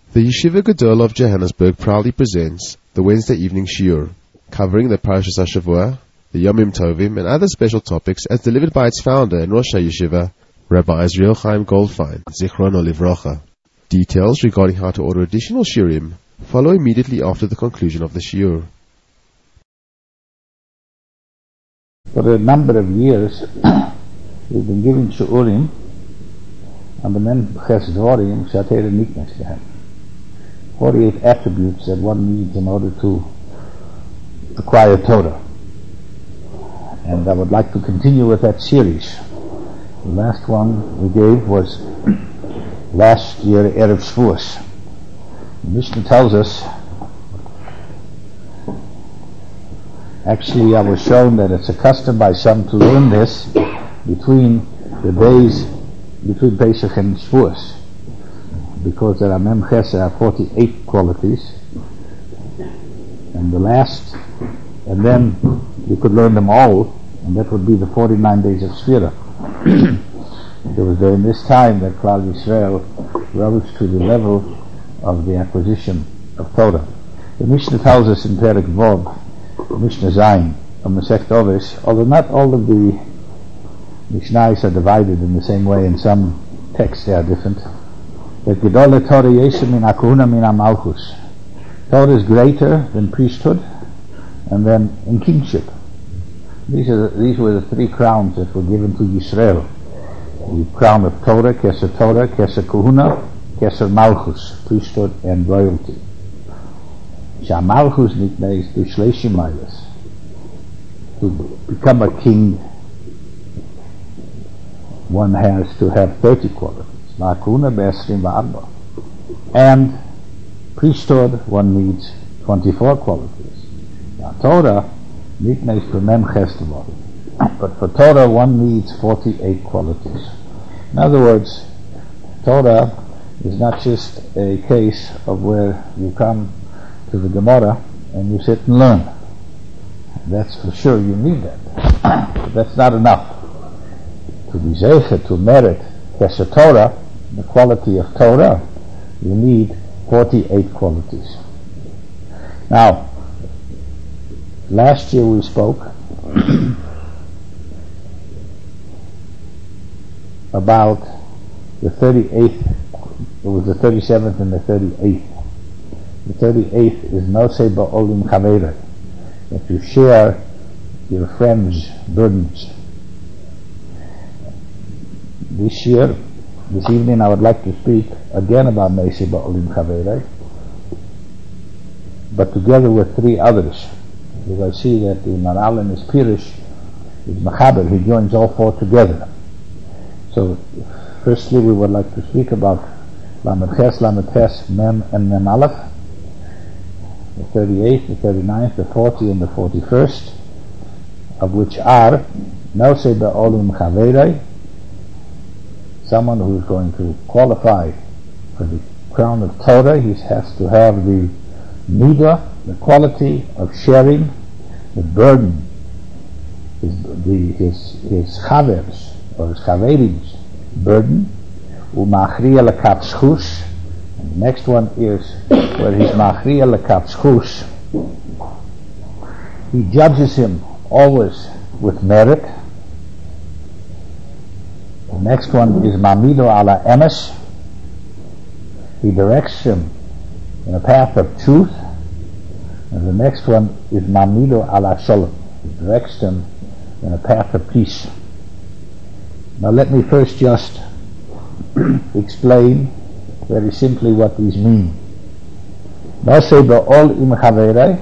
The Yeshiva Gedol of Johannesburg proudly presents the Wednesday evening shiur, covering the Parashas HaShavua, the Yomim Tovim, and other special topics as delivered by its founder and Rosh HaYeshiva, Rabbi Israel Chaim Goldfein, Zichrono Livrocha. Details regarding how to order additional shiurim follow immediately after the conclusion of the shiur. For a number of years, we've been giving shiurim on the Memches Dvorim Shatera Niknes Gehem. 48 attributes that one needs in order to acquire Torah. And I would like to continue with that series. The last one we gave was last year, Erev Shavuos. The Mishnah tells us, actually I was shown that it's a custom by some to learn this between the days, between Pesach and Shavuos, because there are Memches, there are 48 qualities, and the last, and then you could learn them all, and that would be the 49 days of Sfira. It was during this time that Klal Yisrael rose to the level of the acquisition of Torah. The Mishnah tells us in Perek Vov, Mishnah Zayin, of Masechet Ovis, although not all of the Mishnayos are divided in the same way, in some texts they are different, that Gedol Torah Yeshem min HaKahuna min HaMalchus. Torah is greater than priesthood and then in kingship. These were the three crowns that were given to Yisrael. The crown of Torah, Keser Kahuna, Keser Malchus, priesthood and royalty. Shamalchus nikneis b'shleishi mailas. To become a king, one has to have 30 qualities. Ma'akuna be'esrim va'arba. And priesthood, one needs 24 qualities. Now Torah, nikneis b'memches t'vorim. But for Torah, one needs 48 qualities. In other words, Torah is not just a case of where you come to the Gemara and you sit and learn. That's for sure, you need that. But that's not enough. To be zeicha, to merit Keser Torah, the quality of Torah, you need 48 qualities. Now, last year we spoke about the 38th, it was the 37th and the 38th. The 38th is Nosei Ba'olim Chaveirei, that you share your friends' burdens. This evening I would like to speak again about Nosei Ba'olim Chaveirei, but together with three others, because I see that the Maral and his Pirish is Mechaber, he joins all four together. So, firstly, we would like to speak about Lamed Ches, Mem, and Mem Aleph, the 38th, the 39th, the 40th, and the 41st, of which are Nosei Ba'olim Chaveirei, someone who is going to qualify for the crown of Torah. He has to have the midah, the quality of sharing the burden, his chavers, or his chaverim's burden. Umachriya lekaf zchus. And the next one is where he's machriya lekaf zchus. He judges him always with merit. The next one is mamido ala emes. He directs him in a path of truth. And the next one is mamido ala shalom. He directs him in a path of peace. Now let me first just explain very simply what these mean. Nosei ba'ol im chaveirei.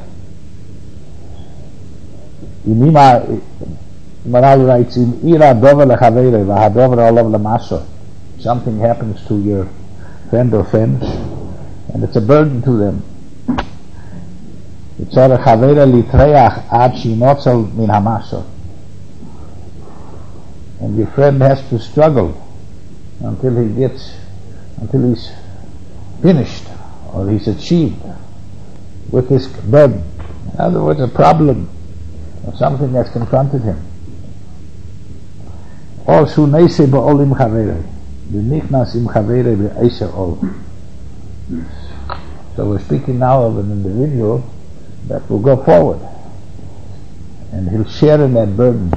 Maral writes, "Im ira dover lechaveirei v'hadover olav lemaso." Something happens to your friend or friends, and it's a burden to them. Yitzorech chaveirei litreach ad shinotzel min hamaso. And your friend has to struggle until he's finished or he's achieved with his burden. In other words, a problem or something that's confronted him. Or shu neise ba'olim chaveirei, v'nichnas im chaveirei v'eisher ol. So we're speaking now of an individual that will go forward, and he'll share in that burden.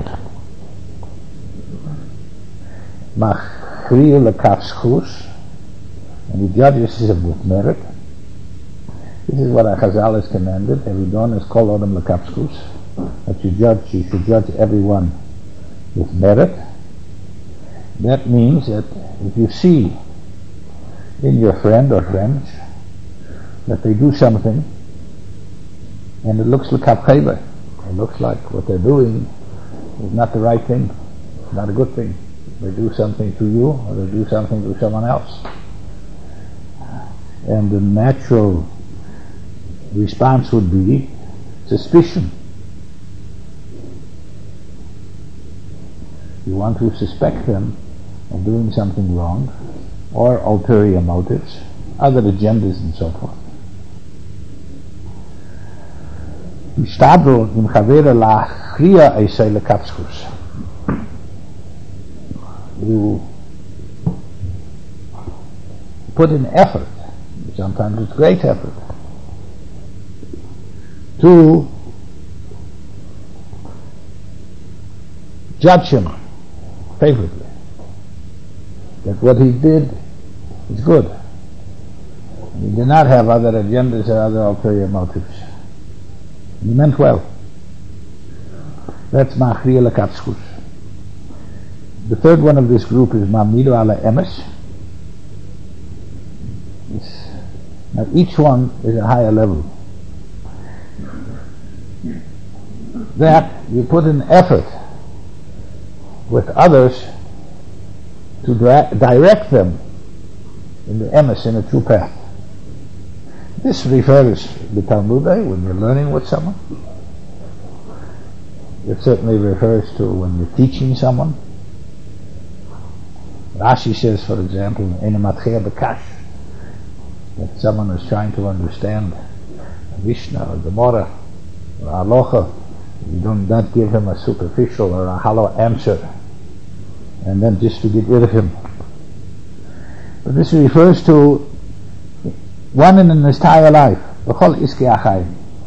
Machriya lekaf schus, and he judges him with merit. This is what our Chazal has commanded. Every dawn is called Odom lekaf schus. That you should judge everyone with merit. That means that if you see in your friend or friends that they do something and it looks like it looks like what they're doing is not the right thing, not a good thing. They do something to you or they do something to someone else. And the natural response would be suspicion. You want to suspect them of doing something wrong, or ulterior motives, other agendas and so forth. Ishtadlu im chavera la'achriya eisei lekaf schus. You put in effort, sometimes it's great effort, to judge him favorably, that what he did is good. He did not have other agendas or other ulterior motives. He meant well. That's ma'achriya lekaf schus. The third one of this group is ma'amidu ala emes. Now each one is a higher level. That you put in effort with others to direct them in the emes, in a true path. This refers to Talmud when you're learning with someone. It certainly refers to when you're teaching someone. Rashi says, for example, in a matchea b'kash, that someone is trying to understand a Mishnah or Gemara or Halacha, you don't not give him a superficial or a hollow answer, and then just to get rid of him. But this refers to one in an entire life, that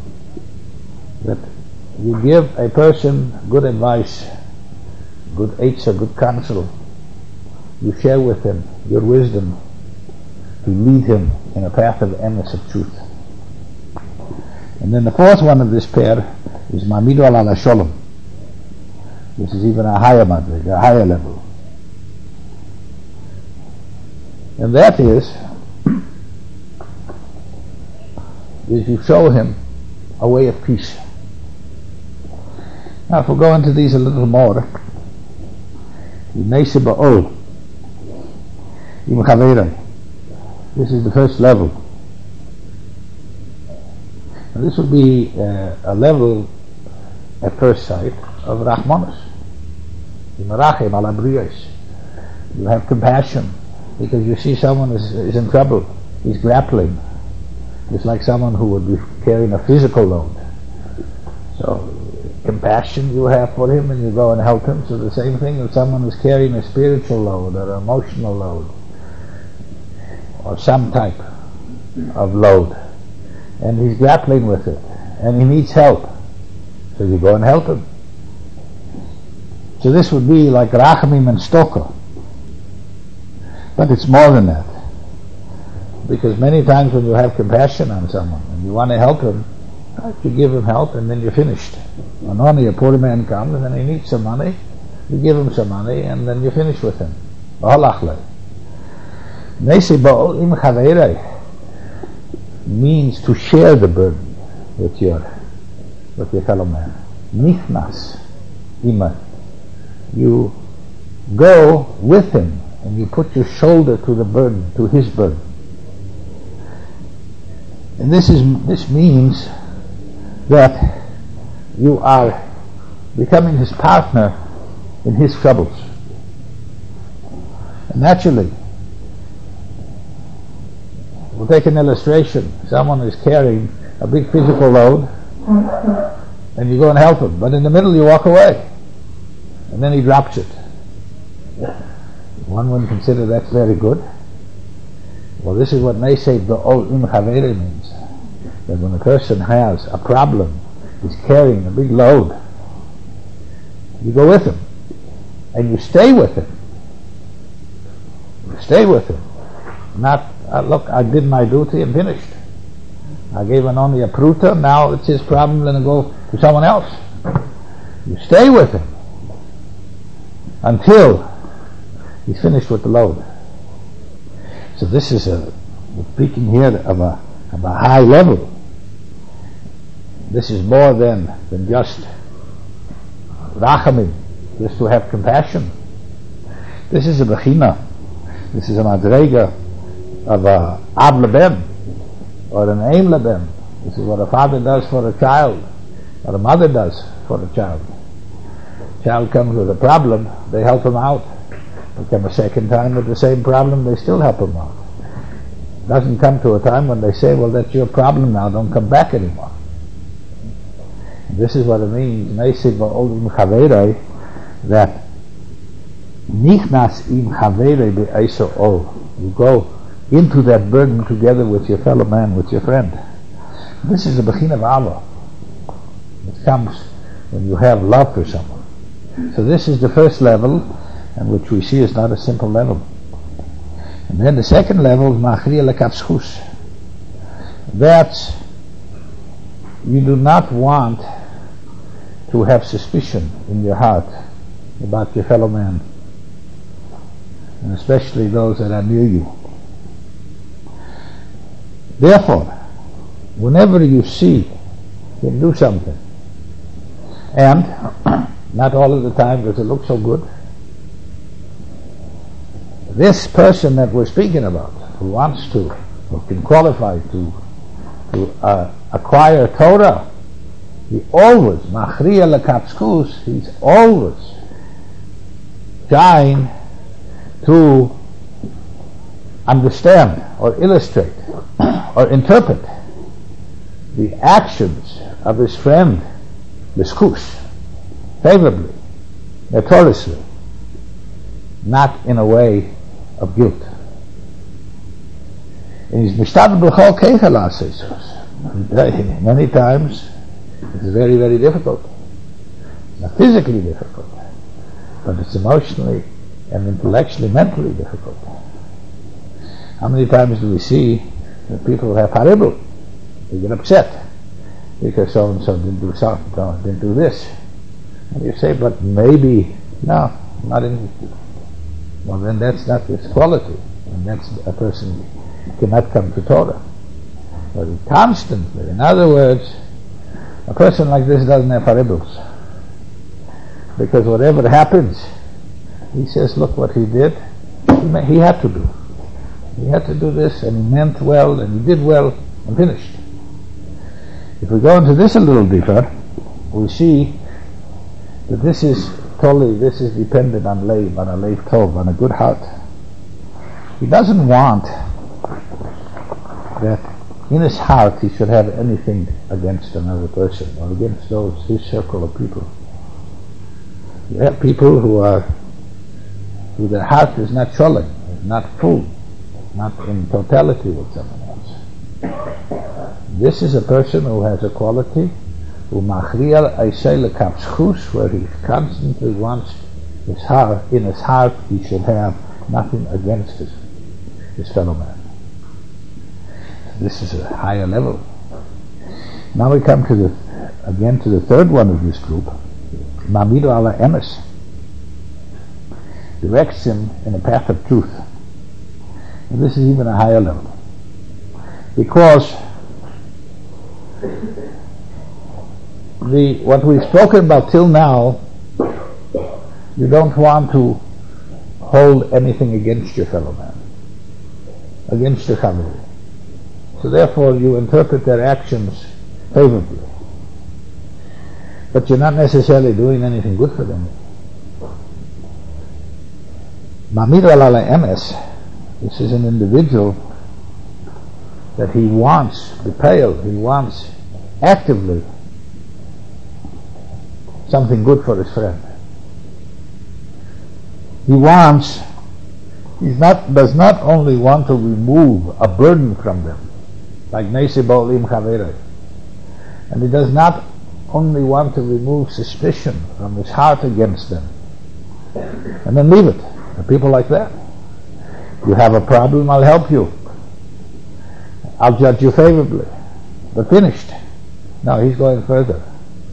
you give a person good advice, good eitzah, good counsel. You share with him your wisdom to lead him in a path of emes, of truth. And then the fourth one of this pair is ma'amidu ala sholom. This is even a higher madrig, a higher level. And that is you show him a way of peace. Now if we go into these a little more, this is the first level. Now this would be a level at first sight of Rahmanas. You have compassion because you see someone is in trouble, he's grappling. It's like someone who would be carrying a physical load. So compassion you have for him and you go and help him. So the same thing if someone is carrying a spiritual load or an emotional load or some type of load and he's grappling with it and he needs help, so you go and help him. So this would be like Rachamim and Stoker, but it's more than that, because many times when you have compassion on someone and you want to help him, you give him help and then you're finished. And only a poor man comes and he needs some money, you give him some money and then you're finished with him. Means to share the burden with your fellow man. Nichnas ima. You go with him and you put your shoulder to the burden, to his burden. And this means that you are becoming his partner in his troubles. And naturally, we'll take an illustration. Someone is carrying a big physical load and you go and help him, but in the middle you walk away and then he drops it. One would consider that's very good. Well, this is what Neisei Ba'ol Im Chaveri means. That when a person has a problem, he's carrying a big load, you go with him, and you stay with him. You stay with him. Not, look, I did my duty and finished. I gave him only a pruta, now it's his problem, then I go to someone else. You stay with him until he's finished with the load. So this is we're speaking here of a high level. This is more than just rachamim, just to have compassion. This is a bechina. This is a madrega of a ab leben or an aim leben. This is what a father does for a child, or a mother does for a child. Child comes with a problem, they help him out. They come a second time with the same problem, they still help him out. It doesn't come to a time when they say, well, that's your problem now, don't come back anymore. And this is what it means, Neisei Ba'ol Im Chaveri, that Nichnas Im Chaveri Be'eso Ol. You go into that burden together with your fellow man, with your friend. This is the Bechin of Ava. It comes when you have love for someone. So this is the first level, and which we see is not a simple level. And then the second level is Machriya Lekavschus. That's, you do not want to have suspicion in your heart about your fellow man, and especially those that are near you. Therefore, whenever you see him do something, and not all of the time does it look so good, this person that we're speaking about, who wants to, or can qualify to acquire Torah, he always, Machriya Lekavschus, he's always trying to understand or illustrate or interpret the actions of his friend, B'schus, favorably, notoriously, not in a way of guilt. And he's mishtav b'chol keichel asesos. Many times it's very, very difficult. It's not physically difficult, but it's emotionally and intellectually, mentally difficult. How many times do we see that people have haribul? They get upset because so and so didn't do something, didn't do this. And you say, but maybe, no, not in. Well, then that's not his quality, and that's a person cannot come to Torah. But constantly, in other words, a person like this doesn't have haribuls, because whatever happens, he says, look what he did, he had to do. He had to do this, and he meant well, and he did well, and finished. If we go into this a little deeper, we see that this is dependent on a leiv tov, on a good heart. He doesn't want that in his heart he should have anything against another person or against his circle of people. You have people who their heart is not sholem, is not full, not in totality with someone else. This is a person who has a quality where he constantly wants in his heart he should have nothing against his fellow man. This is a higher level. Now we come to the third one of this group, Mamido ala emes, directs him in a path of truth. And this is even a higher level, because what we've spoken about till now, you don't want to hold anything against your fellow man, against your family. So therefore you interpret their actions favorably. But you're not necessarily doing anything good for them. Mamid ala emes, this is an individual that he wants he wants actively something good for his friend. He wants does not only want to remove a burden from them, like Nesi Ba'olim Chaverei, and he does not only want to remove suspicion from his heart against them, and then leave it. There are people like that. You have a problem, I'll help you. I'll judge you favorably. But finished. No, he's going further.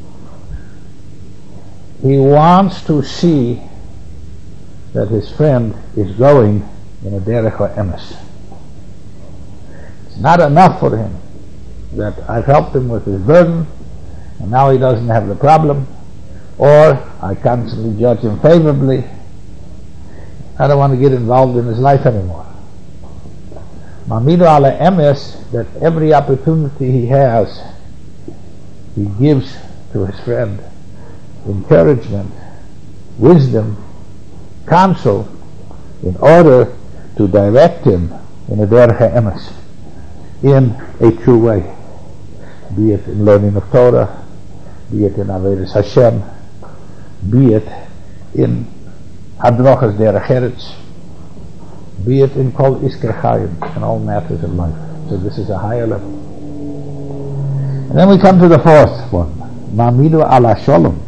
He wants to see that his friend is going in a derech ha'emes. It's not enough for him that I've helped him with his burden and now he doesn't have the problem, or I constantly judge him favorably. I don't want to get involved in his life anymore. Ma'amidu ala emes, that every opportunity he has, he gives to his friend encouragement, wisdom, counsel, in order to direct him in a derech ha'emes, in a true way, be it in learning of Torah, be it in Avodas Hashem, be it in Hadrochas derech eretz, be it in Kol Isker Chayim, in all matters of life. So this is a higher level. And then we come to the fourth one, Ma'amidu ala Shalom.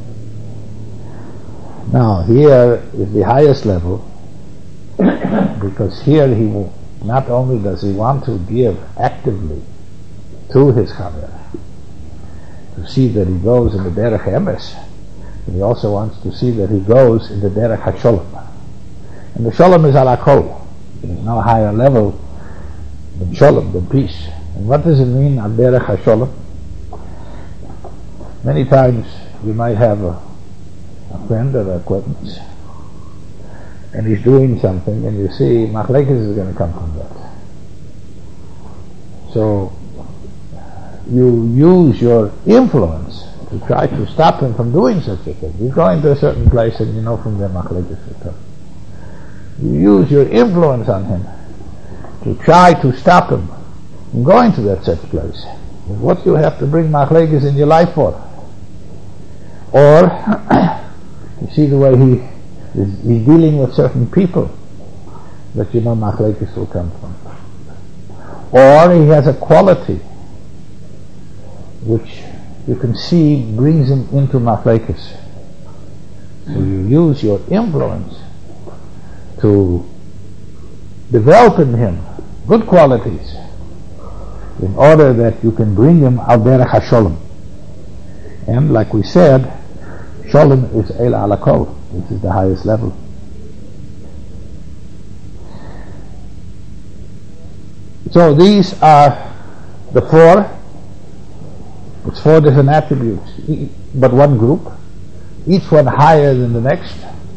Now here is the highest level, because here he will, not only does he want to give actively to his Chaver, to see that he goes in the derech emes, but he also wants to see that he goes in the derech hasholom. And the shalom is ala kol. There's no higher level than shalom, than peace. And what does it mean, al derech hasholom? Many times you might have a friend or an acquaintance, and he's doing something, and you see machlekes is going to come from that. So you use your influence to try to stop him from doing such a thing. He's going to a certain place, and you know from there machlekes will come. You use your influence on him to try to stop him from going to that such place. And what do you have to bring machlekes in your life for? Or you see the way he's dealing with certain people that you know machlekes will come from. Or he has a quality which you can see brings him into machlekes. So you use your influence to develop in him good qualities in order that you can bring him al derech hasholom. And like we said, shalom is el ala kol. This is the highest level. So these are the four. It's four different attributes, but one group, each one higher than the next.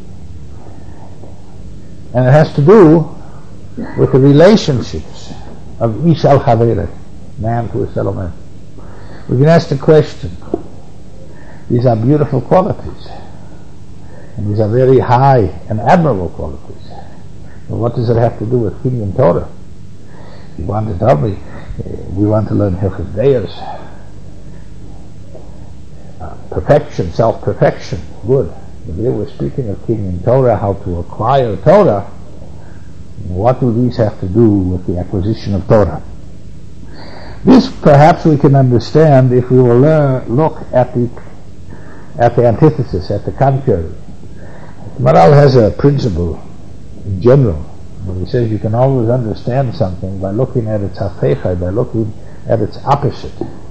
And it has to do with the relationships of Ish al Chaverei, man to his fellow man. We can ask the question, these are beautiful qualities, and these are very high and admirable qualities. But what does it have to do with Kinyan Torah? You want to tell me, we want to learn Hilchos Deos, perfection, self-perfection, good. But here we're speaking of Kinyan Torah, how to acquire Torah. What do these have to do with the acquisition of Torah? This perhaps we can understand if we will look at the antithesis, at the contrary. Maral has a principle in general, where he says you can always understand something by looking at its hafecha, by looking at its opposite.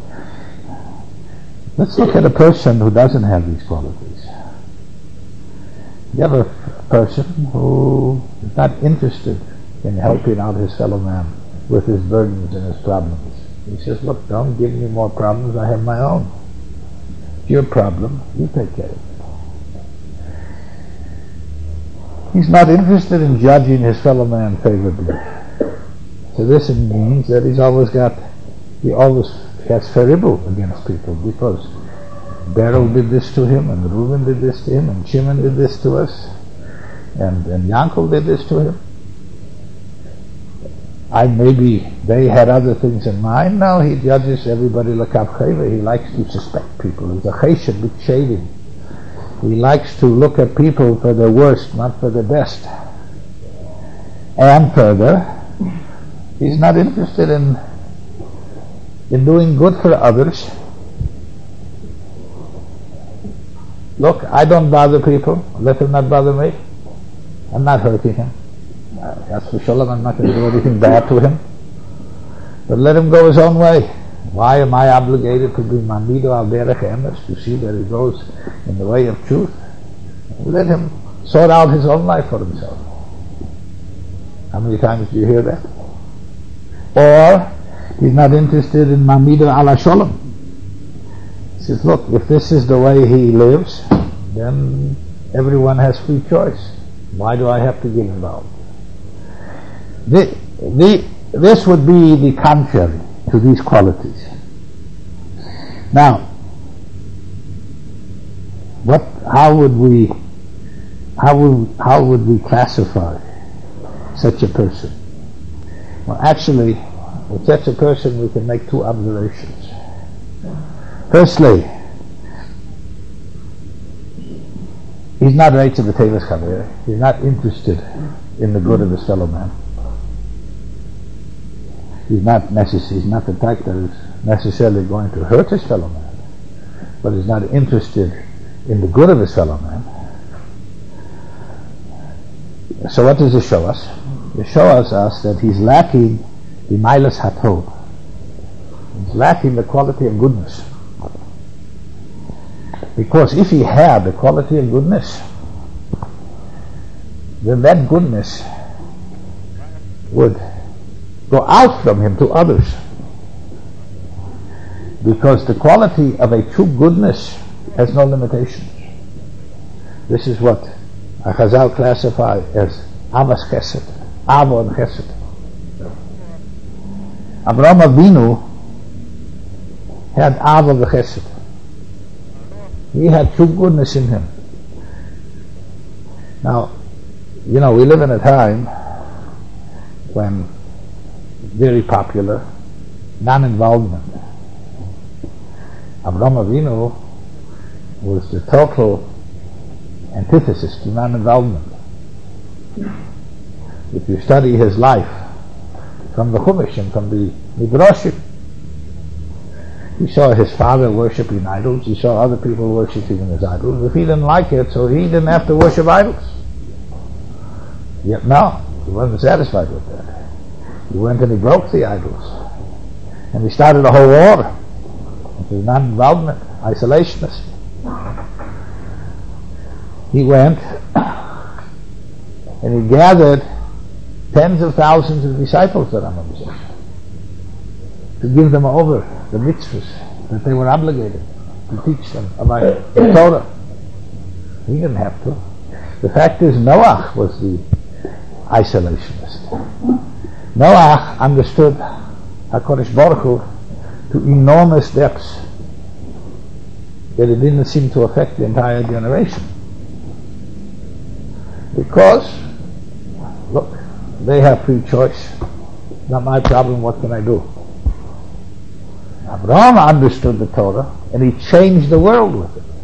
Let's look at a person who doesn't have these qualities. You have a person who is not interested in helping out his fellow man with his burdens and his problems. He says, look, don't give me more problems, I have my own. It's your problem, you take care of it. He's not interested in judging his fellow man favorably. So this means that he always has feribel against people, because Beryl did this to him, and Reuben did this to him, and Shimon did this to us, and Yankov did this to him. Maybe they had other things in mind. No, he judges everybody l'kav chayva. He likes to suspect people. He's a chesed b'shading. He likes to look at people for their worst, not for their best. And further, he's not interested in doing good for others. Look, I don't bother people. Let him not bother me. I'm not hurting him. As for Shalom, I'm not going to do anything bad to him. But let him go his own way. Why am I obligated to be Mamido al Derech Emes, to see that he goes in the way of truth? Let him sort out his own life for himself. How many times do you hear that? Or he's not interested in Mamido ala Shalom. He says, look, if this is the way he lives, then everyone has free choice. Why do I have to get involved? This would be the contrary to these qualities. Now, how would we classify such a person? Well, actually, with such a person we can make two observations. Firstly, he's not right to the Tevis Chaver. He's not interested in the good of his fellow man. He's not the type that is necessarily going to hurt his fellow man, but he's not interested in the good of his fellow man. So what does it show us? It shows us that he's lacking the Milas Hatov. He's lacking the quality of goodness. Because if he had the quality of goodness, then that goodness would go out from him to others. Because the quality of a true goodness has no limitations. This is what Chazal classify as Avas Chesed, Avo and Chesed. Avraham Avinu had Avo and Chesed. He had true goodness in him. Now, we live in a time when very popular non-involvement. Avraham Avinu was the total antithesis to non-involvement. If you study his life from the Chumash and from the Midrashim, he saw his father worshiping idols, he saw other people worshiping his idols. If he didn't like it, so he didn't have to worship idols. Yet no, he wasn't satisfied with that. He went and he broke the idols. And he started a whole war. It was non-involvement, isolationist. He went and he gathered tens of thousands of disciples that Rambam says, to give them over the mitzvahs that they were obligated to teach them about the Torah. He didn't have to. The fact is, Noach was the isolationist. Noach understood HaKadosh Baruch Hu to enormous depths that it didn't seem to affect the entire generation. Because, look, they have free choice. Not my problem, what can I do? Abraham understood the Torah and he changed the world with it.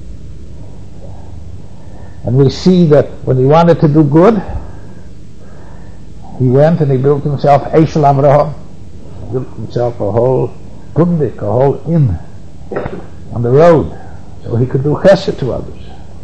And we see that when he wanted to do good, he went and he built himself Eshel Avraham, built himself a whole gundik, a whole inn on the road, so he could do chesed to others.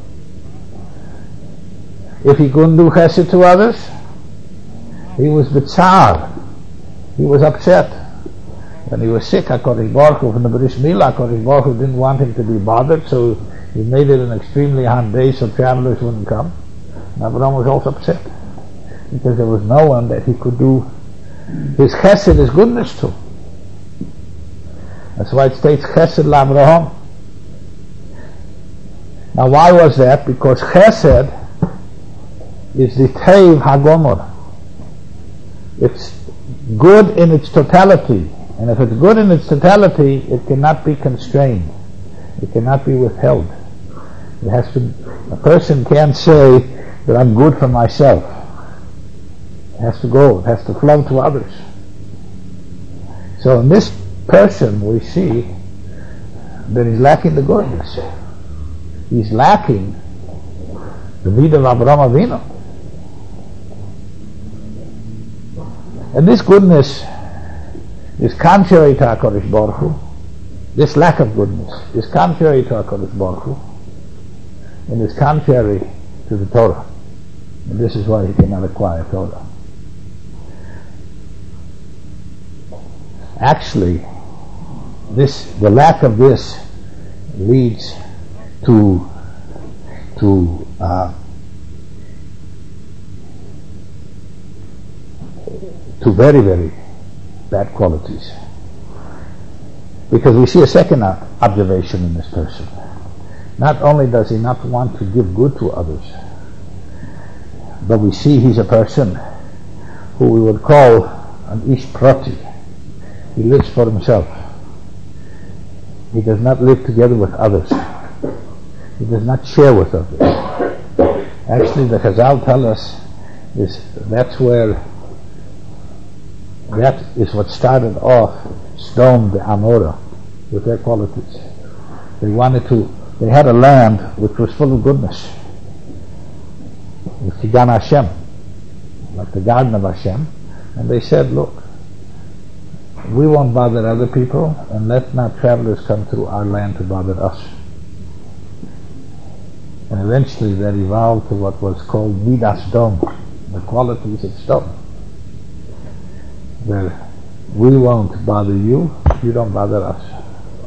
If he couldn't do chesed to others, he was b'tzar, he was upset. When he was sick, HaKadosh Baruch Hu, from the Bris Milah, HaKadosh Baruch Hu didn't want him to be bothered, so he made it an extremely hot day so travelers wouldn't come. And Abraham was also upset, because there was no one that he could do his chesed, his goodness to. That's why it states chesed l'Avraham. Now why was that? Because chesed is the teiv hagomor. It's good in its totality. And if it's good in its totality, it cannot be constrained. It cannot be withheld. It has to. A person can't say that I'm good for myself. It has to go. It has to flow to others. So in this person, we see that he's lacking the goodness. He's lacking the need of Avraham Avinu. And this goodness is contrary to HaKadosh Baruch Hu. This lack of goodness is contrary to HaKadosh Baruch Hu, and is contrary to the Torah. And this is why he cannot acquire Torah. Actually, the lack of this leads to very, very bad qualities. Because we see a second observation in this person. Not only does he not want to give good to others, but we see he's a person who we would call an ish prati. He lives for himself. He does not live together with others. He does not share with others. Actually, the Chazal tell us that is what started off Sodom the Amorah with their qualities. They had a land which was full of goodness. With Gan Hashem, like the garden of Hashem, and they said, look, we won't bother other people, and let not travelers come through our land to bother us. And eventually that evolved to what was called Midas Dom, the qualities of stone. Where we won't bother you, you don't bother us.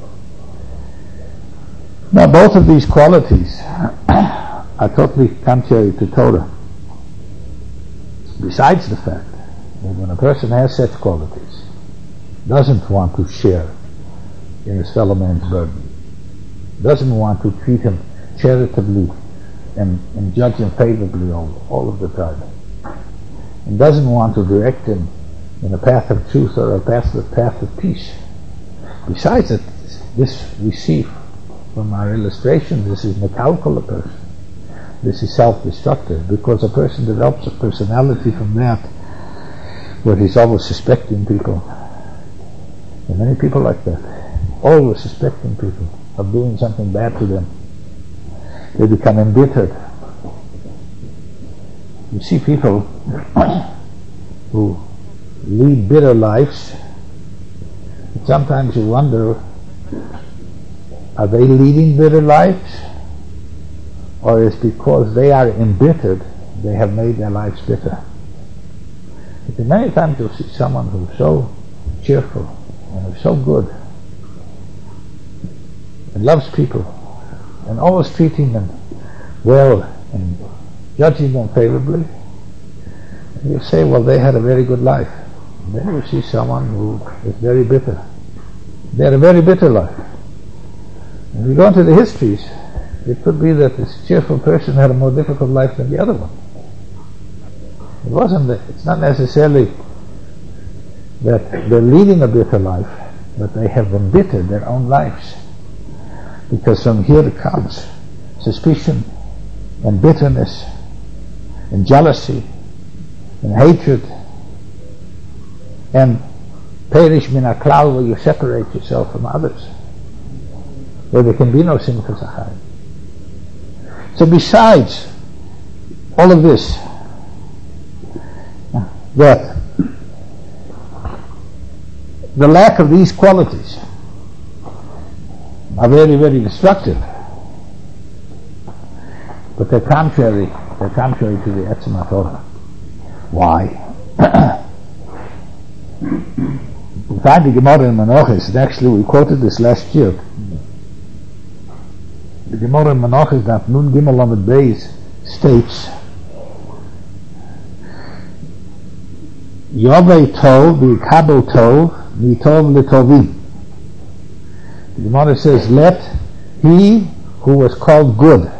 Now both of these qualities are totally contrary to Torah. Besides the fact that when a person has such qualities, doesn't want to share in his fellow man's burden, doesn't want to treat him charitably and judge him favorably all of the time, and doesn't want to direct him in a path of truth or a path of peace. Besides that, this we see from our illustrations, this is mekalkal a person. This is self-destructive, because a person develops a personality from that where he's always suspecting people. And many people like that, always suspecting people of doing something bad to them. They become embittered. You see people who lead bitter lives. Sometimes you wonder, are they leading bitter lives? Or is because they are embittered, they have made their lives bitter? Because many times you'll see someone who's so cheerful and is so good and loves people and always treating them well and judging them favorably. And you say, well, they had a very good life. And then you see someone who is very bitter. They had a very bitter life. And if you go into the histories, it could be that this cheerful person had a more difficult life than the other one. It's not necessarily that they're leading a bitter life, but they have embittered their own lives. Because from here it comes suspicion and bitterness and jealousy and hatred and perish min haklal, where you separate yourself from others, where there can be no simchas achayim. So besides all of this, that the lack of these qualities are very, very destructive, but they're contrary to the Etzem Torah. Why? We find the Gemara in Menachos, and actually we quoted this last year. The Gemara in Menachos, that Nun Gimel Lamed Beis, states, Yovei Tov v'Yikabel Tov v'Tov l'Tovim. The Gemara says, let he who was called good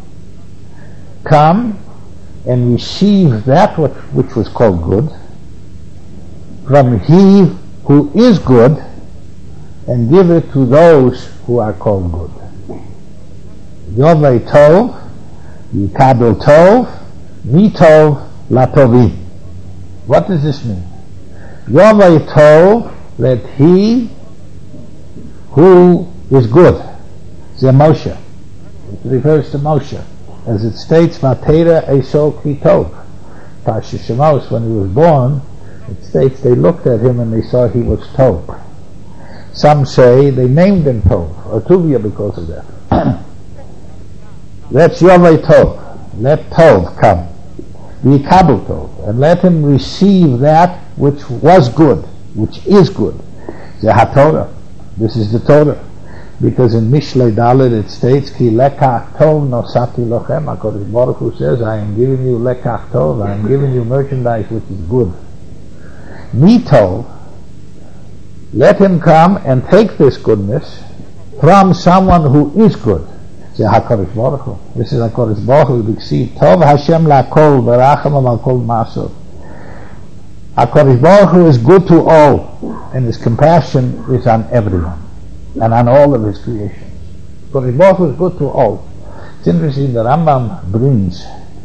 come and receive that which was called good from he who is good, and give it to those who are called good. Yovei Tov Yikabel Tov v'Tov l'Tovim. What does this mean? Yovei Tov, let he who is good. It's Moshe. It refers to Moshe. As it states, Vatera Esau Ki Tov. Parsha Shemos, when he was born, It states they looked at him and they saw he was Tov. Some say they named him Tov, or Tuvia because of that. That's Yovei Tov. Let Tov come. V'yikabel Tov. And let him receive that which was good, which is good. The HaTorah. This is the Torah. Because in Mishlei Dalet it states, Ki lekach tov nosati lochem. HaKadosh Baruch Hu says, I am giving you lekach tov, I am giving you merchandise which is good. Me tov, let him come and take this goodness from someone who is good. Say HaKadosh Baruch Hu. This is HaKadosh Baruch Hu. B'ksiv tov Hashem lakol v'racham al kol masov. HaKadosh Baruch Hu is good to all, and His compassion is on everyone and on all of His creations. HaKadosh Baruch Hu is good to all. It's interesting, the Rambam brings,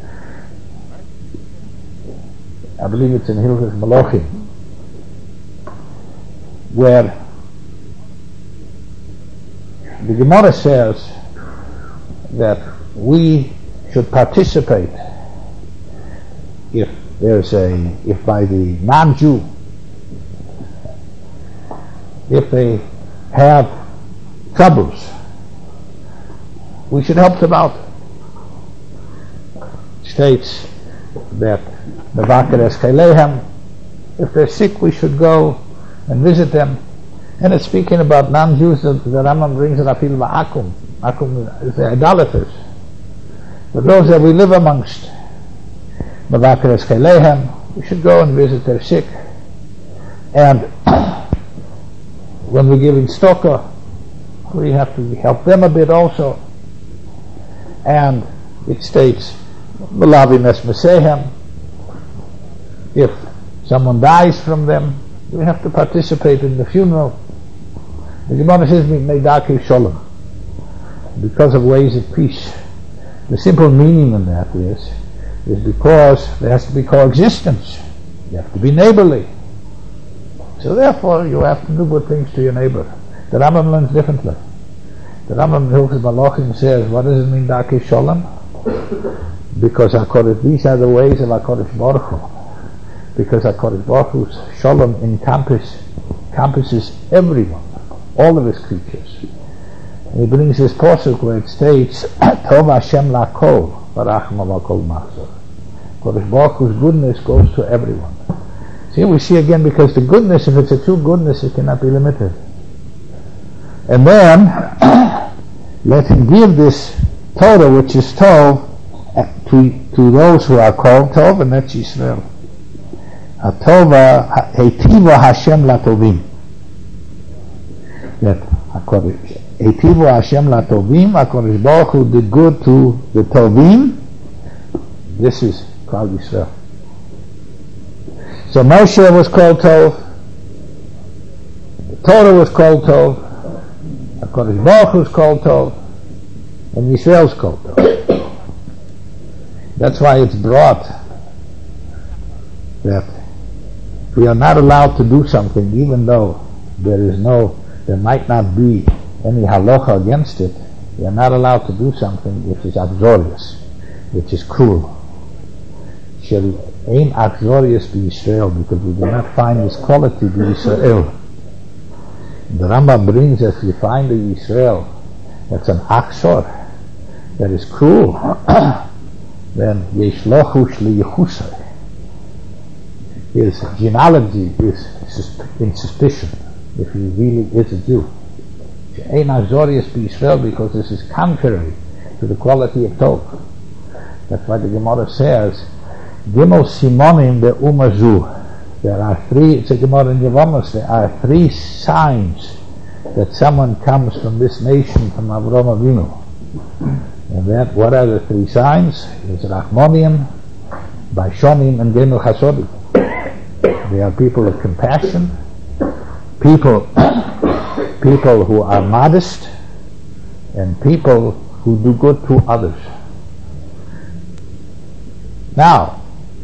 I believe it's in Hilchos Malachim, where the Gemara says that we should participate if by the non-Jew, if they have troubles, we should help them out. It states that if they're sick, we should go and visit them. And it's speaking about non-Jews that the Rambam brings in Afil Ma'akum. Akum is the idolaters. But those that we live amongst, we should go and visit their sick. And when we're giving stoka, we have to help them a bit also. And it states, if someone dies from them, we have to participate in the funeral. The Gemara says, Meidaki Sholem, because of ways of peace. The simple meaning of that is because there has to be coexistence. You have to be neighborly. So therefore, you have to do good things to your neighbor. The Rambam learns differently. The Rambam in Hilchos Malachim says, what does it mean, Daki Sholem? Because these are the ways of HaKadosh Baruch Hu. Because HaKadosh Baruch Hu's Shalom encompasses everyone, all of His creatures. And he brings this pasuk where it states, Tov Hashem lakol, v'racham al kol masor. HaKadosh Baruch Hu's goodness goes to everyone. See, we see again, because the goodness, if it's a true goodness, it cannot be limited. And then, let Him give this Torah, which is Tov, to those who are called Tov, and that's Yisrael. Atova Heitiva Hashem Latovim. That Heitiva Hashem Latovim, HaKadosh Baruch Hu did good to the Tovim. This is called Yisrael. So Moshe was called Tov, the Torah was called Tov, HaKadosh Baruch Hu was called Tov, and Yisrael is called Tov. That's why it's brought that we are not allowed to do something even though there might not be any halacha against it. We are not allowed to do something which is abzorious, which is cruel. Shall aim abzorious be Israel, because we do not find this quality be Israel. The Rambam brings us, we find the Israel that's an achzor, that is cruel, then yeshlochu shli yichusay. His genealogy is in suspicion if he really is a Jew. Ein Azorius be Israel, because this is contrary to the quality of Tov. That's why the Gemara says, Gimel Simonim de Umazu. There are three, it's a Gemara in Yevamos, there are three signs that someone comes from this nation, from Avraham Avinu. And that, what are the three signs? It's Rachmonium, Baishonim, and Gemel Chasodim. They are people of compassion, people who are modest, and people who do good to others. Now,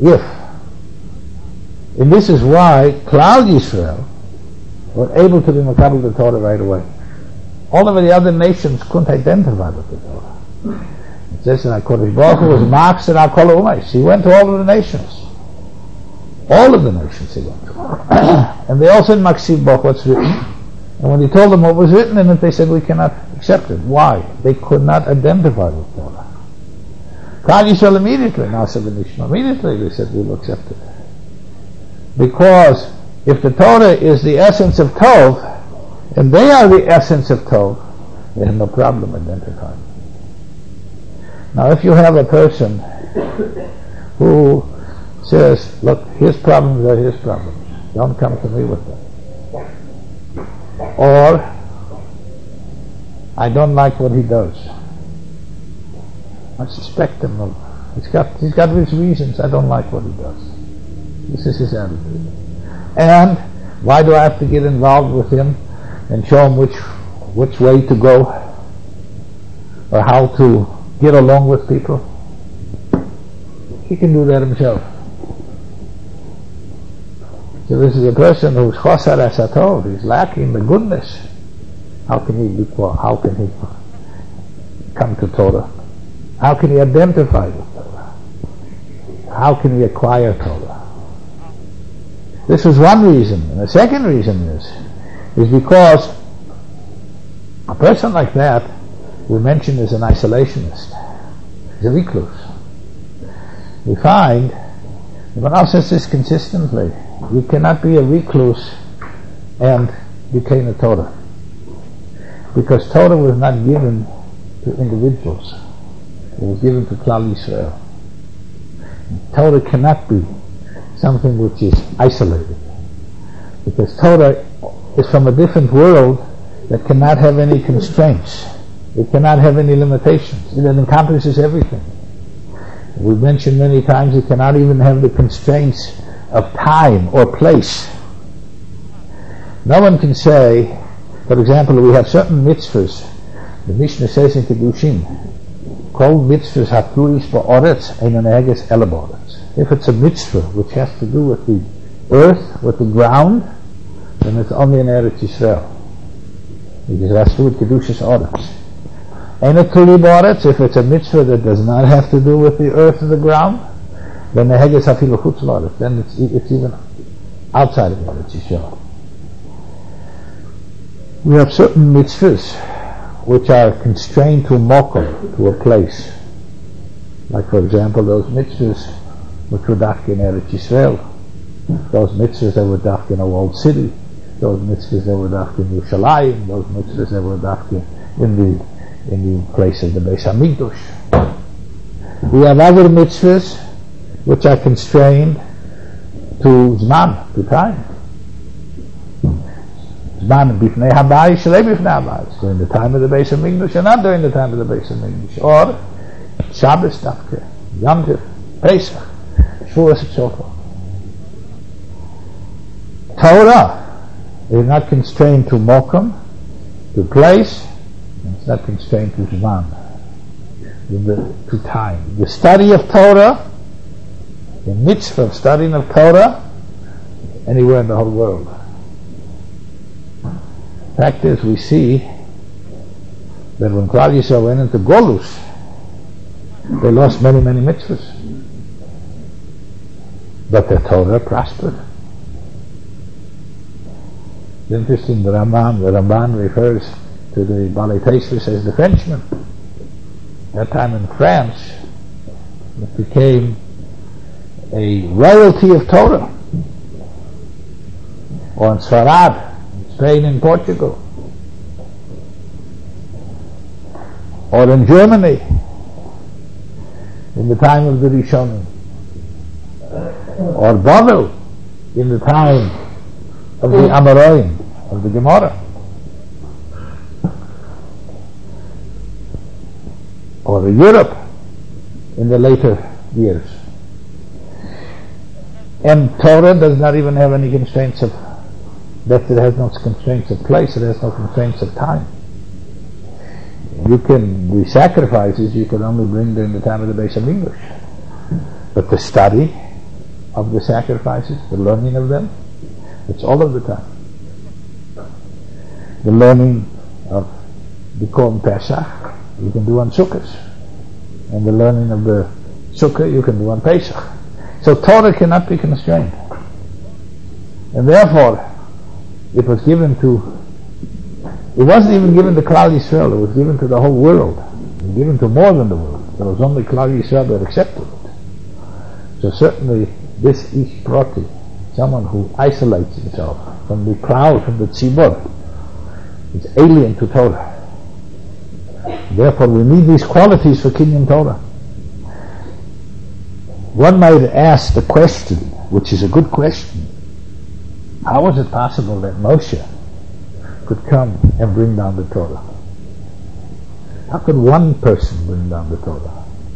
and this is why Klal Yisrael were able to be makabel the Torah right away. All of the other nations couldn't identify with the Torah. It says that HaKadosh Baruch Hu was Max and HaKol Umais. He went to all of the nations. All of the nations he went to. And they all said, Maksiv Bach, what's written? And when he told them what was written in it, they said, we cannot accept it. Why? They could not identify with Torah. Klal Yisrael immediately, immediately they said, we'll accept it. Because if the Torah is the essence of Tov, and they are the essence of Tov, they have no problem identifying. Now if you have a person who says, look, his problems are his problems, don't come to me with them. Or, I don't like what he does. I suspect him of, he's got his reasons, I don't like what he does. This is his attitude. And why do I have to get involved with him and show him which way to go or how to get along with people? He can do that himself. So this is a person who's chosar asatov, he's lacking the goodness. How can he come to Torah? How can he identify with Torah? How can he acquire Torah? This is one reason. And the second reason is because a person like that, we mentioned, is an isolationist. He's a recluse. We find, when Allah says this consistently, you cannot be a recluse and become a Torah. Because Torah was not given to individuals. It was given to Klal Yisrael. Torah cannot be something which is isolated. Because Torah is from a different world that cannot have any constraints. It cannot have any limitations. It encompasses everything. We've mentioned many times it cannot even have the constraints of time or place. No one can say, for example, we have certain mitzvahs. The Mishnah says in Kedushin, Kol mitzvahs hatluis ba'oretz eino neheges ela ba'oretz. If it's a mitzvah which has to do with the earth, with the ground, then it's only in Eretz Yisrael. Because it has to do with Kedushas Oretz. Eino tuli ba'oretz, if it's a mitzvah that does not have to do with the earth or the ground, then neheges hafilu chutz la'oretz. Then it's even outside of Eretz Yisrael. We have certain mitzvahs which are constrained to mokum, to a place. Like, for example, those mitzvahs which were dafka in Eretz Yisrael, those mitzvahs that were dafka in a walled city, those mitzvahs that were dafka in Yerushalayim, those mitzvahs that were dafka in the place of the Beis Hamikdash. We have other mitzvahs which are constrained to zman, to time. Zman bifnei habayis, shalei bifnei habayis, during the time of the Beis Hamikdash and not during the time of the Beis Hamikdash, or Shabbos dafka, Yom Tov, Pesach, Shavuos, and so forth. Torah is not constrained to mokum, to place, and it's not constrained to zman, to time. The study of Torah, the mitzvah of studying of Torah, anywhere in the whole world. Fact is, we see that when Klal Yisrael went into Golus, they lost many, many mitzvahs. But the Torah prospered. It's interesting, the Ramban refers to the Balei Tosfos as the Frenchman. That time in France, it became a royalty of Torah. Or in Sfarad, Spain and Portugal, or in Germany in the time of the Rishonim, or Babel in the time of the Amoraim, of the Gemara, or Europe in the later years. And Torah does not even have any constraints of that, it has no constraints of place, it has no constraints of time. The sacrifices you can only bring during the time of the Beis Hamikdash. But the study of the sacrifices, the learning of them, it's all of the time. The learning of Bikom Pesach, you can do on Sukkot. And the learning of the Sukkah, you can do on Pesach. So Torah cannot be constrained. And therefore, it wasn't even given to Klal Yisrael, it was given to the whole world. It was given to more than the world. There was only Klal Yisrael that accepted it. So certainly, this Ish Prati, someone who isolates himself from the crowd, from the tzibur, is alien to Torah. Therefore, we need these qualities for Kinyan Torah. One might ask the question, which is a good question, how was it possible that Moshe could come and bring down the Torah? How could one person bring down the Torah?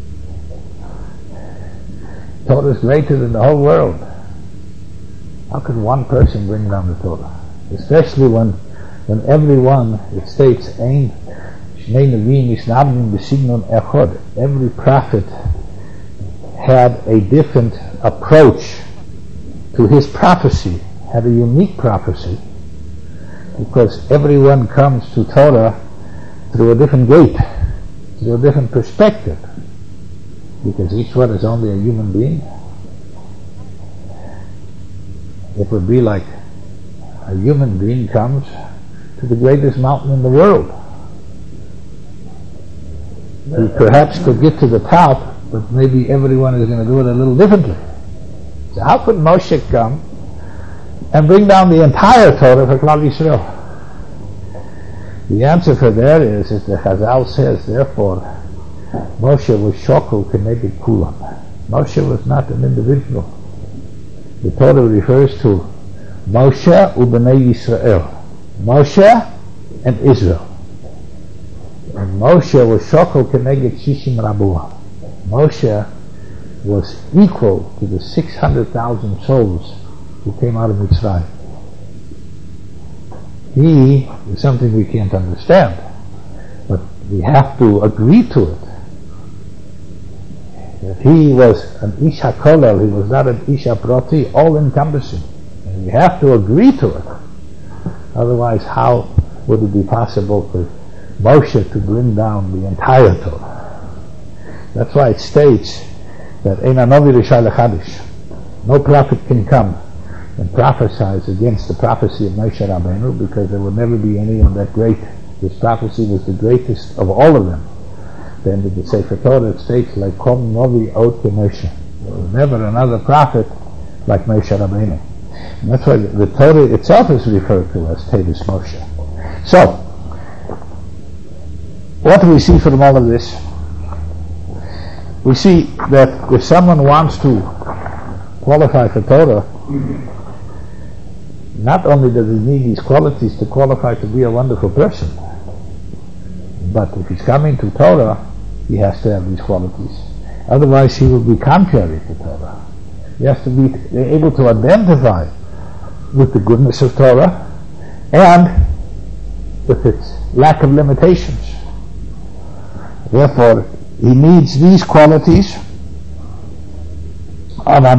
Torah is greater than the whole world. How could one person bring down the Torah? Especially when everyone, it states, every prophet had a different approach to his prophecy, had a unique prophecy, because everyone comes to Torah through a different gate, through a different perspective, because each one is only a human being. It would be like a human being comes to the greatest mountain in the world. He perhaps could get to the top, but maybe everyone is going to do it a little differently. So how could Moshe come and bring down the entire Torah for Klal Yisrael? The answer for that is the Chazal says, therefore, Moshe was shokol keneged kulam. Moshe was not an individual. The Torah refers to Moshe u'bnei Yisrael. Moshe and Israel. And Moshe was shokol keneged shishim rabua. Moshe was equal to the 600,000 souls who came out of Mitzrayim. He is something we can't understand, but we have to agree to it. If he was an Ish HaKolel, he was not an Ish HaPrati, all-encompassing. And we have to agree to it. Otherwise, how would it be possible for Moshe to bring down the entire Torah? That's why it states that no prophet can come and prophesize against the prophecy of Moshe Rabbeinu, because there will never be anyone that great. This prophecy was the greatest of all of them. Then in the Sefer Torah it states, like Kom Novi Od Moshe. There was never another prophet like Moshe Rabbeinu. And that's why the Torah itself is referred to as Tevis Moshe. So, what do we see from all of this? We see that if someone wants to qualify for Torah, not only does he need these qualities to qualify to be a wonderful person, but if he's coming to Torah, he has to have these qualities. Otherwise he will be contrary to Torah. He has to be able to identify with the goodness of Torah and with its lack of limitations. Therefore, he needs these qualities, where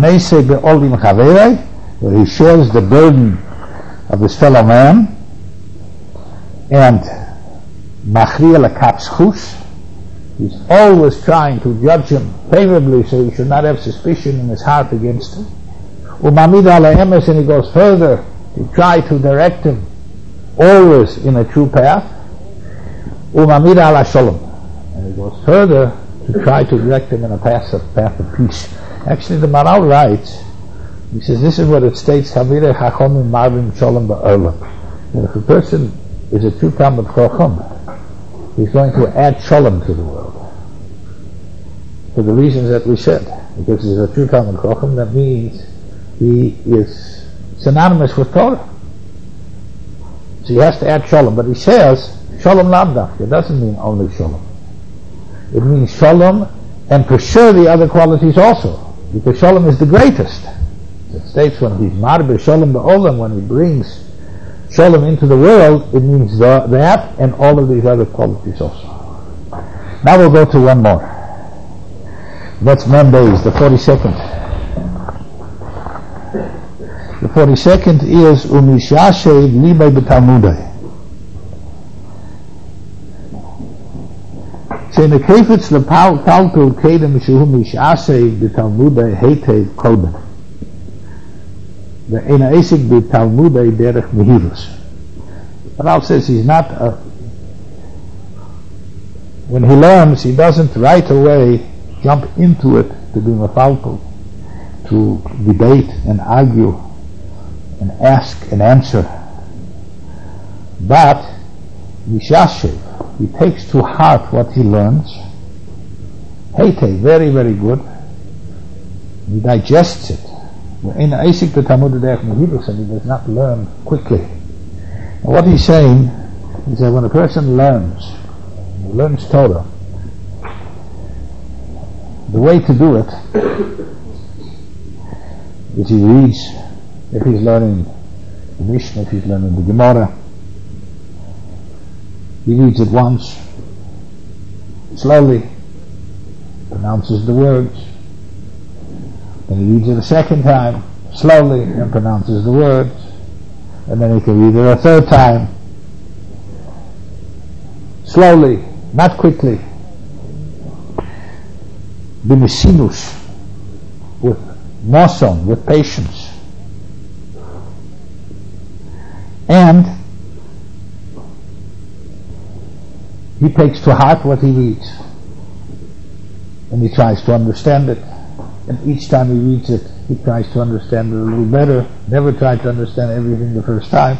he shares the burden of his fellow man, and machriya l'kapschus, he's always trying to judge him favorably, so he should not have suspicion in his heart against him. Umamid ala emes, and he goes further to try to direct him always in a true path. Umamid ala shalom, and he goes further to try to direct him in a path of peace. Actually, the Maral writes, he says, this is what it states, Havirei Chachomim Marvim Shalom Ba'olam. And if a person is a true Talmid Chacham, he's going to add Shalom to the world. For the reasons that we said. Because he's a true Talmid Chacham, that means he is synonymous with Torah. So he has to add Shalom. But he says, Shalom Lavdach. It doesn't mean only Shalom. It means Shalom, and for sure the other qualities also. Because Shalom is the greatest. It states when he's Marbe Shalom Ba'olam, when he brings Shalom into the world, it means that and all of these other qualities also. Now we'll go to one more. That's Mondays, the 42nd. The 42nd is Umishashe Libay B'Talmudai. Senekefetz Lepal Taltul Kedem Shehu Mishashe B'Talmudai Heitev Kodem. the Eina Esik be Talmudei Derech Mehirus. The Ralph says he's not when he learns, he doesn't right away jump into it to be mafaltal, to debate and argue and ask and answer. But Mishashiv, he takes to heart what he learns. Heite, very, very good. He digests it. And he does not learn quickly. And what he's saying is that when a person learns Torah, the way to do it is he reads, if he's learning the Mishnah, if he's learning the Gemara, he reads it once, slowly, pronounces the words, then he reads it a second time, slowly, and pronounces the words, and then he can read it a third time, slowly, not quickly, b'mesinus, with moson, with patience, and he takes to heart what he reads, and he tries to understand it, and each time he reads it, he tries to understand it a little better, never try to understand everything the first time,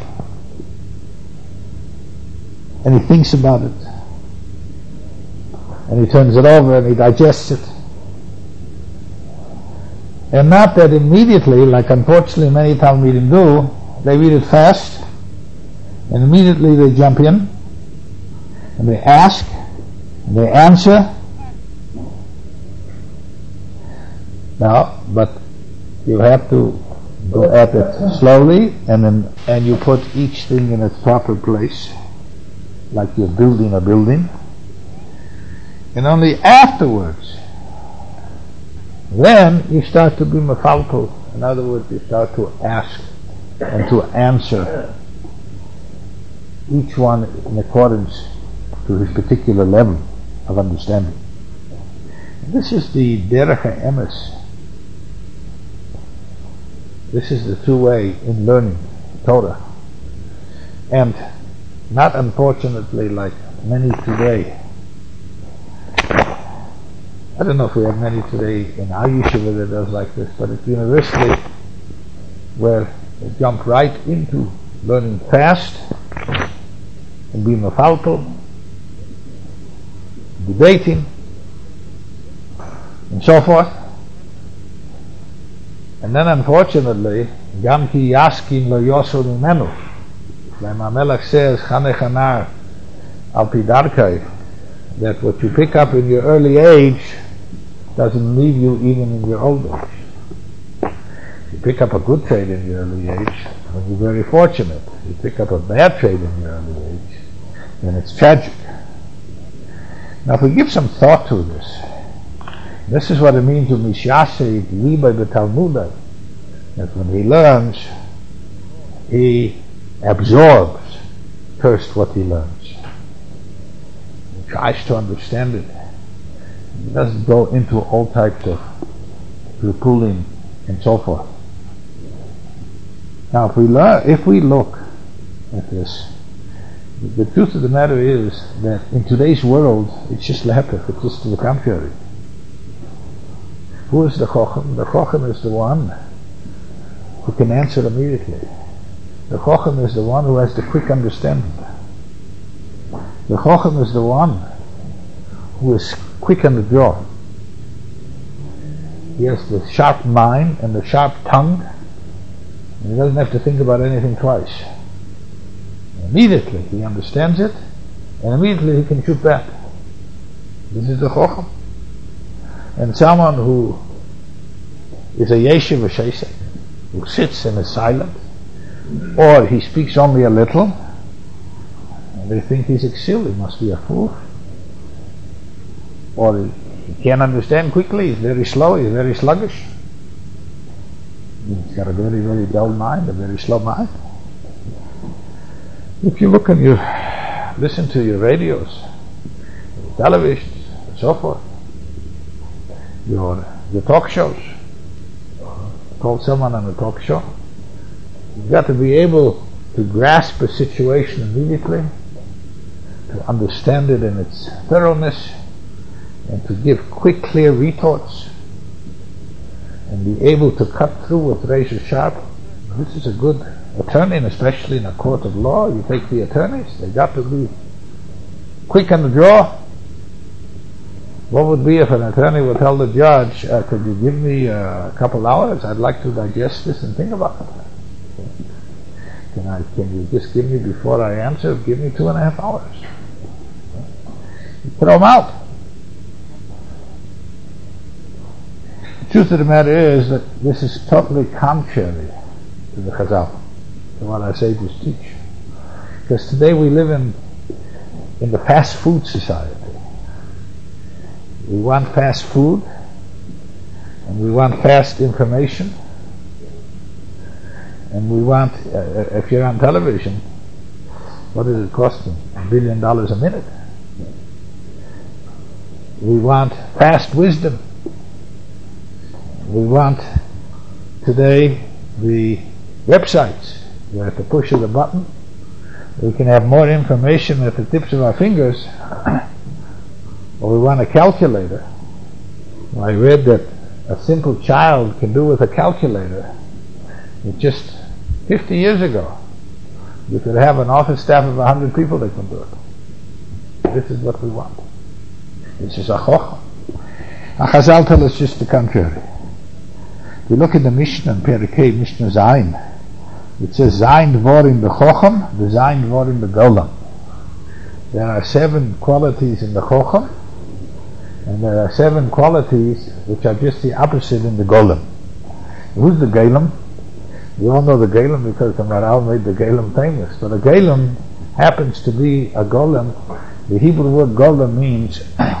and he thinks about it, and he turns it over and he digests it. And not that immediately, like unfortunately many Talmidim do, they read it fast, and immediately they jump in, and they ask, and they answer. No, but you have to go at it slowly, and you put each thing in its proper place, like you're building a building. And only afterwards, then you start to be mafalto. In other words, you start to ask and to answer each one in accordance to his particular level of understanding. And this is the derech ha'emes. This is the true way in learning Torah. And not unfortunately like many today. I don't know if we have many today in our yeshiva that does like this, but it's universally where they jump right into learning fast and being mafalto, debating, and so forth. And then unfortunately, Gam ki yaskin lo yosul mimenu. Like Melech says, Chanech anar al pi darkai, that what you pick up in your early age doesn't leave you even in your old age. You pick up a good trade in your early age, when you're very fortunate. You pick up a bad trade in your early age, then it's tragic. Now if we give some thought to this is what it means to Mishasei Liba B'Talmudai, that when he learns, he absorbs first what he learns. He tries to understand it. He doesn't go into all types of pooling and so forth. Now if we look at this, the truth of the matter is that in today's world it's just lehepech, it's just to the contrary. Who is the Chochem? The Chochem is the one who can answer immediately. The Chochem is the one who has the quick understanding. The Chochem is the one who is quick on the draw. He has the sharp mind and the sharp tongue, and he doesn't have to think about anything twice. Immediately he understands it, and immediately he can shoot back. This is the Chochem. And someone who is a yeshiv v'sheisek, who sits and is silent, or he speaks only a little, and they think he's exil, he must be a fool, or he can't understand quickly, he's very slow, he's very sluggish, he's got a very, very dull mind, a very slow mind. If you look and you listen to your radios, your televisions, and so forth, your talk shows, call someone on a talk show, You've got to be able to grasp a situation immediately, to understand it in its thoroughness, and to give quick, clear retorts, and be able to cut through with razor sharp. This is a good attorney, and especially in a court of law, you take the attorneys, they got to be quick on the draw. What would be if an attorney would tell the judge, could you give me a couple hours? I'd like to digest this and think about it. Can you just give me, before I answer, give me 2.5 hours? You throw them out. The truth of the matter is that this is totally contrary to the Chazal, to what our sages teach. Because today we live in the fast food society. We want fast food, and we want fast information, and we want, if you're on television, what is it costing? $1 billion a minute. We want fast wisdom. We want today the websites where at the push of the button we can have more information at the tips of our fingers. Or we want a calculator. Well, I read that a simple child can do with a calculator. It just 50 years ago, you could have an office staff of 100 people that can do it. This is what we want. This is a chochma. Chazal tell us just the contrary. If you look at the Mishnah in Perikei, Mishnah Zayin, it says Zayin Dvorim b'chocham, the Zayin Dvorim b'golam. There are 7 qualities in the chocham, and there are 7 qualities which are just the opposite in the golem. Who's the golem? You all know the golem because the Maral made the golem famous. But a golem happens to be a golem. The Hebrew word golem means a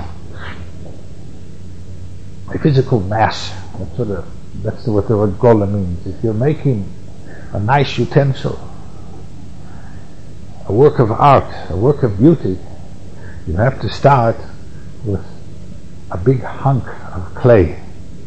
physical mass. That's what the word golem means. If you're making a nice utensil, a work of art, a work of beauty, you have to start with a big hunk of clay.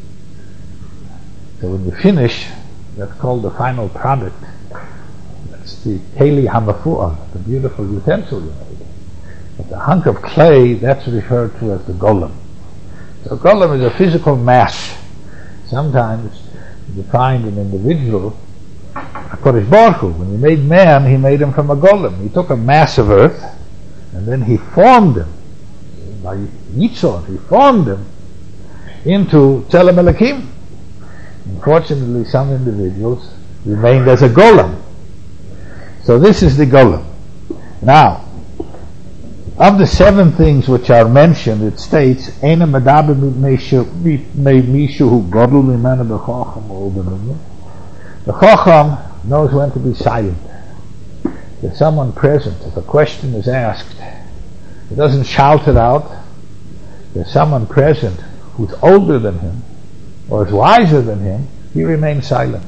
So when you finish, that's called the final product. That's the keli hamafu'ah, the beautiful utensil you made. But the hunk of clay, that's referred to as the golem. So golem is a physical mass. Sometimes you find an individual, HaKadosh Baruch Hu, when he made man, he made him from a golem. He took a mass of earth, and then he formed him. By Yitzhak, he formed him into Tzelem Elokim. Unfortunately, some individuals remained as a golem. So this is the golem. Now, of the 7 things which are mentioned, it states, Eina medaber mishu hu godel mimenu b'chocham u'b'minyan. The chocham knows when to be silent. There's someone present. If a question is asked, he doesn't shout it out. There's someone present who's older than him or is wiser than him, he remains silent.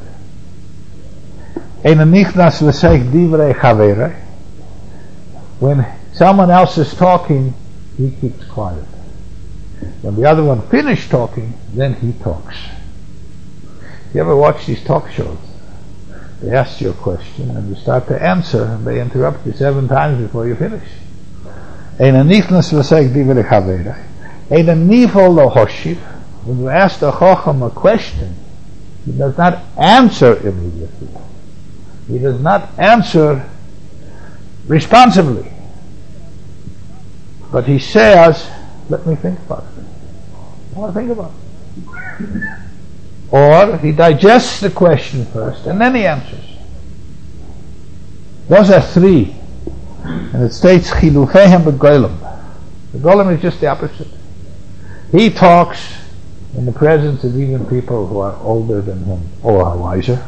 When someone else is talking, he keeps quiet. When the other one finished talking, then he talks. You ever watch these talk shows? They ask you a question and you start to answer and they interrupt you 7 times before you finish. When you ask the Chacham a question, he does not answer immediately. He does not answer responsibly. But he says, let me think about it. I want to think about it. Or he digests the question first and then he answers. Those are 3. And it states, Chilufehem b'goylem. The golem is just the opposite. He talks in the presence of even people who are older than him or are wiser.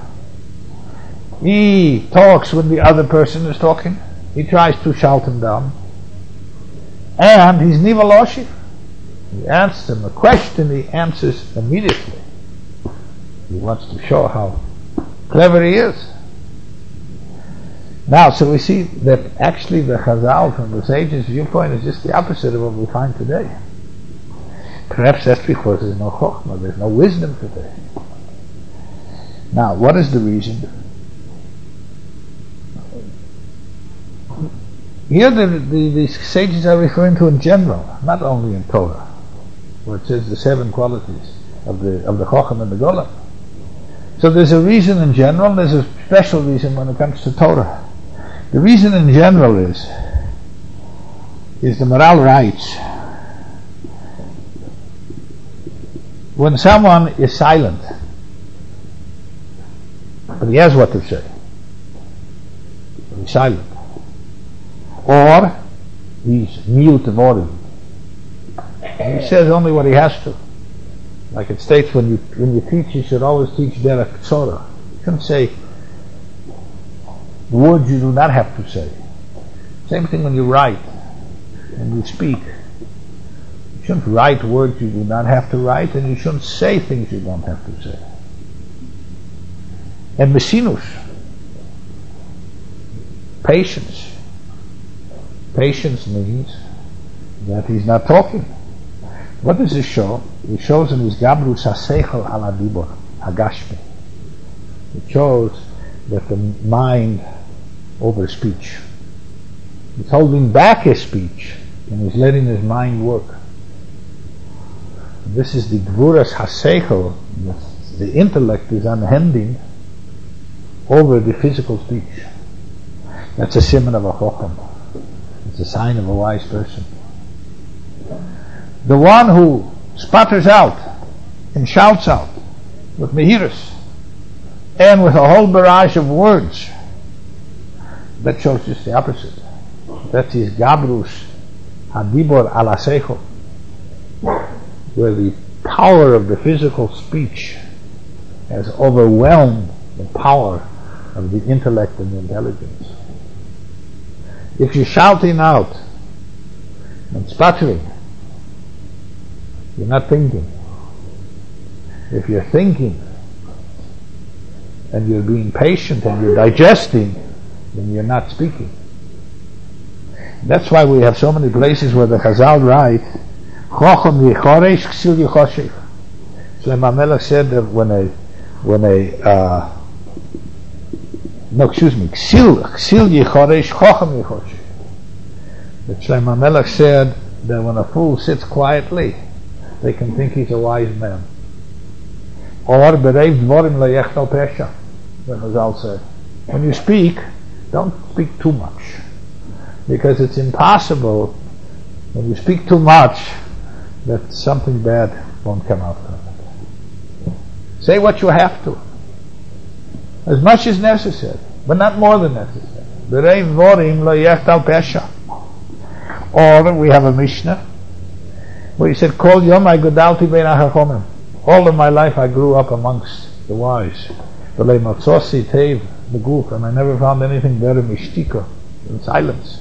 He talks when the other person is talking. He tries to shout him down. And he's nivaloshiv. He asks him a question, he answers immediately. He wants to show how clever he is. Now, so we see that actually the Chazal from the sages' viewpoint is just the opposite of what we find today. Perhaps that's because there's no chokhmah, there's no wisdom today. Now, what is the reason? Here the sages are referring to in general, not only in Torah, where it says the 7 qualities of the Chacham and the Golem. So there's a reason in general, there's a special reason when it comes to Torah. The reason in general is the Maral writes, when someone is silent, but he has what to say, he's silent, or he's mute avoiding, he says only what he has to. Like it states, when you teach, you should always teach derech tzora. You shouldn't say words you do not have to say. Same thing when you write and you speak. You shouldn't write words you do not have to write, and you shouldn't say things you don't have to say. And mesinus, patience. Patience means that he's not talking. What does this show? It shows in his Gabrus HaSeichel Al HaDibor Hagashmi. It shows that the mind over speech. He's holding back his speech and he's letting his mind work. This is the Gvuras HaSeichel. The intellect is unhanding over the physical speech. That's a siman of a Chacham. It's a sign of a wise person. The one who sputters out and shouts out with mehiras and with a whole barrage of words, that shows just the opposite. That is Gabrus Hadibor Al HaSeichel, where the power of the physical speech has overwhelmed the power of the intellect and the intelligence. If you're shouting out and sputtering, you're not thinking. If you're thinking and you're being patient and you're digesting, then you're not speaking. That's why we have so many places where the Chazal write, Chacham yichoresh, ksil yichoshev. Shlomo HaMelech said that ksil yichoresh, Chacham yichoshev. That Shlomo HaMelech said that when a fool sits quietly, they can think he's a wise man. Or bereiv dvorim leyechtal pesha, the Chazal said. When you speak, don't speak too much, because it's impossible when you speak too much that something bad won't come out of it. Say what you have to, as much as necessary, but not more than necessary. Bereiv dvorim leyechtal pesha. Or we have a Mishnah where he said, Kol yom I gadalti bein hachomim. All of my life I grew up amongst the wise. V'lei matzosi teiv beguf, and I never found anything better mishtika than silence.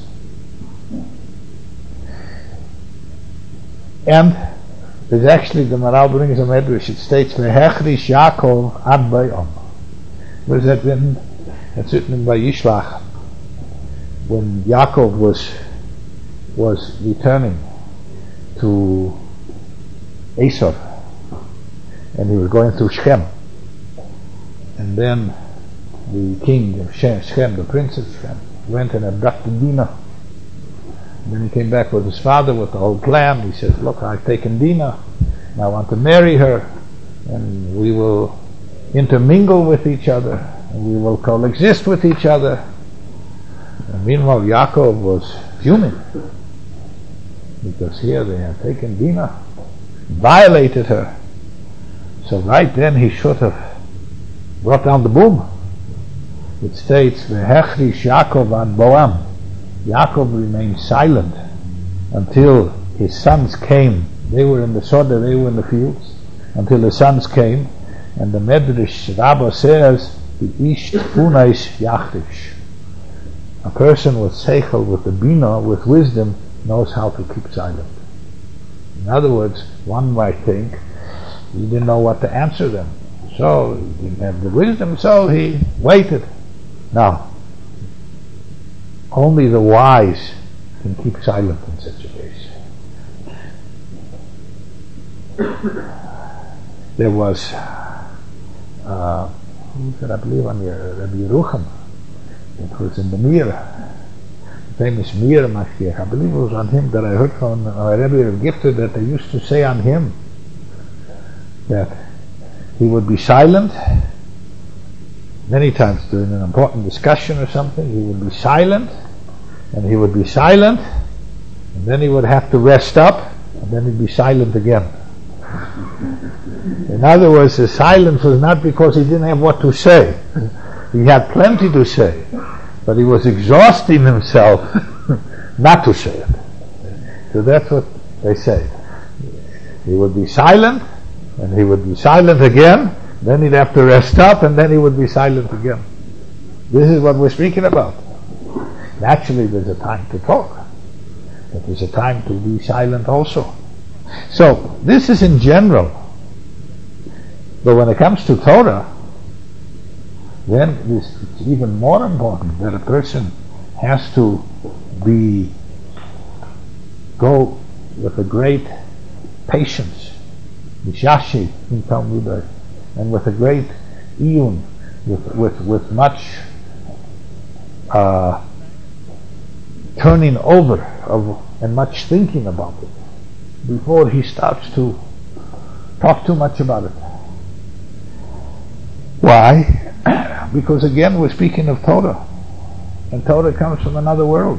And there's actually, the Maral brings a medrash. It states, V'hechrish Yaakov ad bayom. Where is that written? It's written by Yishlach. When Yaakov was returning to Esau, and he was going through Shechem, and then the king of Shechem, the prince of Shechem, went and abducted Dinah. And then he came back with his father with the whole plan. He says, look, I've taken Dinah, and I want to marry her, and we will intermingle with each other, and we will coexist with each other. And meanwhile Yaakov was fuming, because here they had taken Dinah, violated her. So right then he should have brought down the boom. It states, V'hechrish Yaakov ad Boam. Yaakov remained silent until his sons came. They were in the Soda, they were in the fields, until the sons came. And the Medrash Rabbah says, Ish Tfunais Yachrish. A person with seichel, with the bina, with wisdom, knows how to keep silent. In other words, one might think he didn't know what to answer them, so he didn't have the wisdom, so he waited. Now, only the wise can keep silent in such a case. There was who said, I believe on Rabbi Yerucham, it was in the Mir, famous Mir Mashiach. I believe it was on him that I heard from Rebbe of Gifted that they used to say on him that he would be silent many times during an important discussion or something. He would be silent, and he would be silent, and then he would have to rest up, and then he'd be silent again. In other words, the silence was not because he didn't have what to say. He had plenty to say, but he was exhausting himself not to say it. So that's what they say. He would be silent, and he would be silent again, then he'd have to rest up, and then he would be silent again. This is what we're speaking about. Naturally, there's a time to talk, but there's a time to be silent also. So, this is in general. But when it comes to Torah, then it's even more important that a person has to go with a great patience, mishashi in Talmudai, and with a great iyun, with much turning over and much thinking about it before he starts to talk too much about it. Why? Because again we're speaking of Torah, and Torah comes from another world,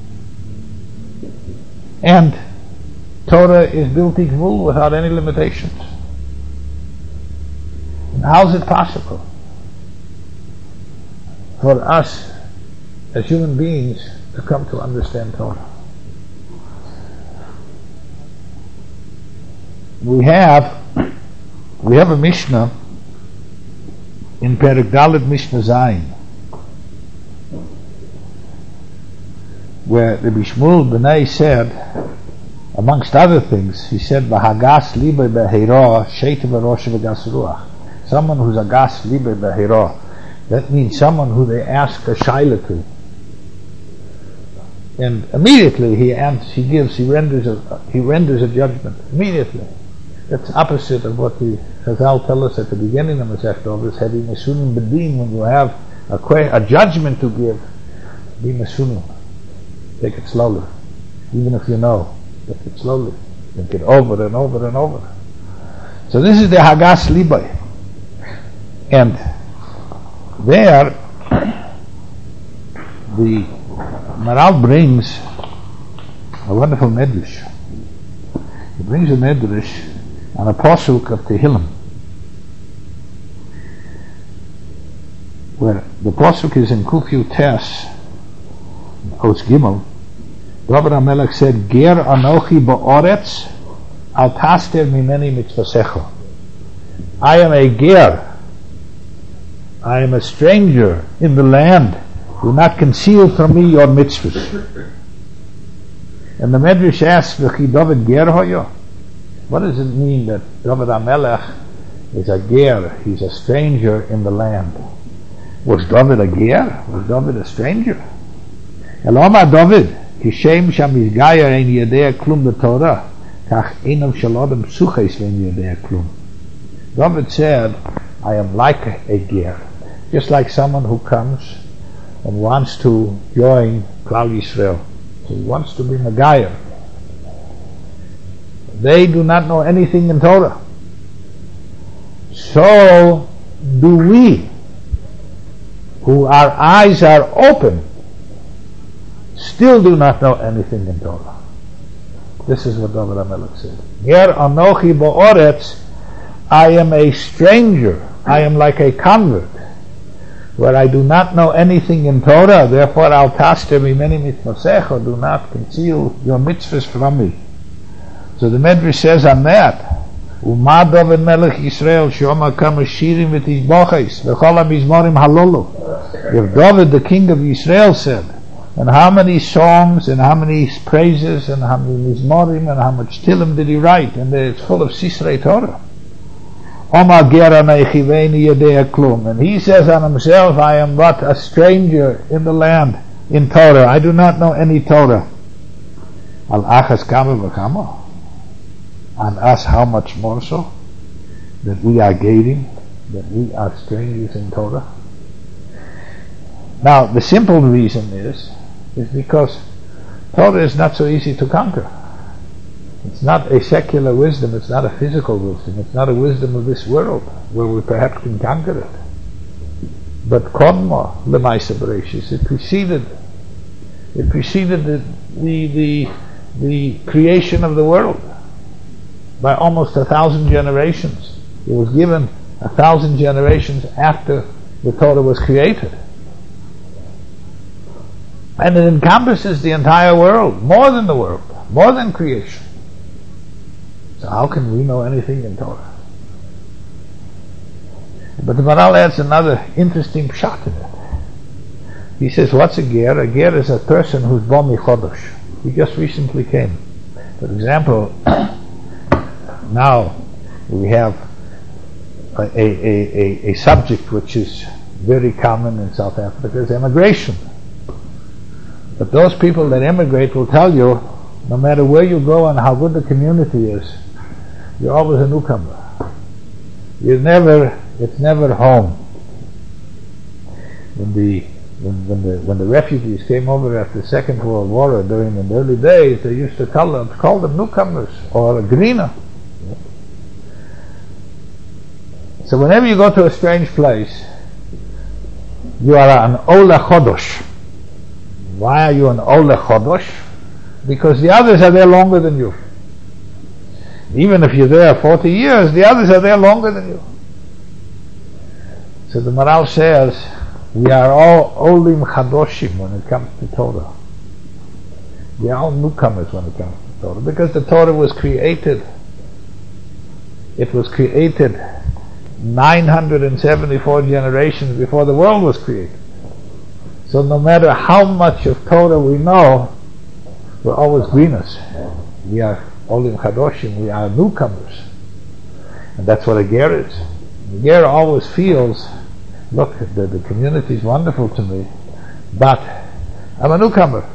and Torah is bilti gvul without any limitations. And how is it possible for us as human beings to come to understand Torah? We have a Mishnah in Perek Dalet Mishnah Zayin, where Rabbi Shmuel Benai said, amongst other things, he said, "V'hagas libe behira sheita v'rosh v'gas ruach." Someone who's a gas libe behira, that means someone who they ask a shaila to, and immediately he renders a judgment immediately. That's opposite of what the Chazal tell us at the beginning of Masechet Avos, having mesunim bedin. When you have a judgment to give, be mesunim. Take it slowly, even if you know. Take it slowly. Think it over and over and over. So this is the Hagas Libay, and there the Maral brings a wonderful medrash. He brings a medrash on a pasuk of Tehillim, where the pasuk is in Kuf Tes, Os Gimel. David HaMelech said, "Ger anochi ba'oretz, al taster mimeni mitzvasecha." I am a ger, I am a stranger in the land. Do not conceal from me your mitzvahs. And the Medrash asks, "V'chi David ger hoyo?" What does it mean that David HaMelech is a ger? He's a stranger in the land. Was David a ger? Was David a stranger? Eloma David, kishem shamizgayer ein yedei klum b'Torah, kach einav shalodem suches vein yedei klum. David said, I am like a ger, just like someone who comes and wants to join Klal Yisrael. So he wants to be Megayer. They do not know anything in Torah. So do we, who our eyes are open, still do not know anything in Torah. This is what David HaMelech said. Ger anochi ba'oretz, I am a stranger, I am like a convert, where I do not know anything in Torah, therefore al taster mimeni mitzvasecha, do not conceal your mitzvahs from me. So the Medrash says on that, Uma David Melech Yisrael Shoma Kama Shirim V'Tishboches V'Chol HaMizmorim Halolu. If David, the king of Israel, said, and how many songs and how many praises and how many Mizmorim and how much Tilim did he write, and it's full of Sisrei Torah. Oma Gera Neichiveini Yedei Klum. And he says on himself, I am but a stranger in the land, in Torah. I do not know any Torah. Al Achas Kama V'Kama. On us, how much more so? That we are gating, that we are strangers in Torah. Now, the simple reason is is because Torah is not so easy to conquer. It's not a secular wisdom, it's not a physical wisdom, it's not a wisdom of this world where we perhaps can conquer it. But Kodma Lemaisa Bereshis, it preceded the creation of the world by almost 1,000 generations. It was given 1,000 generations after the Torah was created. And it encompasses the entire world, more than the world, more than creation. So how can we know anything in Torah? But the Maharal adds another interesting pshat in it. He says, what's a ger? A ger is a person who's born michodosh. He just recently came. For example, now we have a subject which is very common in South Africa, is immigration. But those people that immigrate will tell you, no matter where you go and how good the community is, you're always a newcomer. It's never home. When the refugees came over after the Second World War, during the early days, they used to call them newcomers or greener. So whenever you go to a strange place, you are an Ola Chodosh. Why are you an Ola Chodosh? Because the others are there longer than you. Even if you're there 40 years, the others are there longer than you. So the Maharal says, we are all Olim Chadoshim when it comes to Torah. We are all newcomers when it comes to Torah. Because the Torah was created. It was created 974 generations before the world was created. So no matter how much of Torah we know, we're always greeners. We are Olim Chadoshim, we are newcomers. And that's what a ger is. The ger always feels, look, the community is wonderful to me, but I'm a newcomer.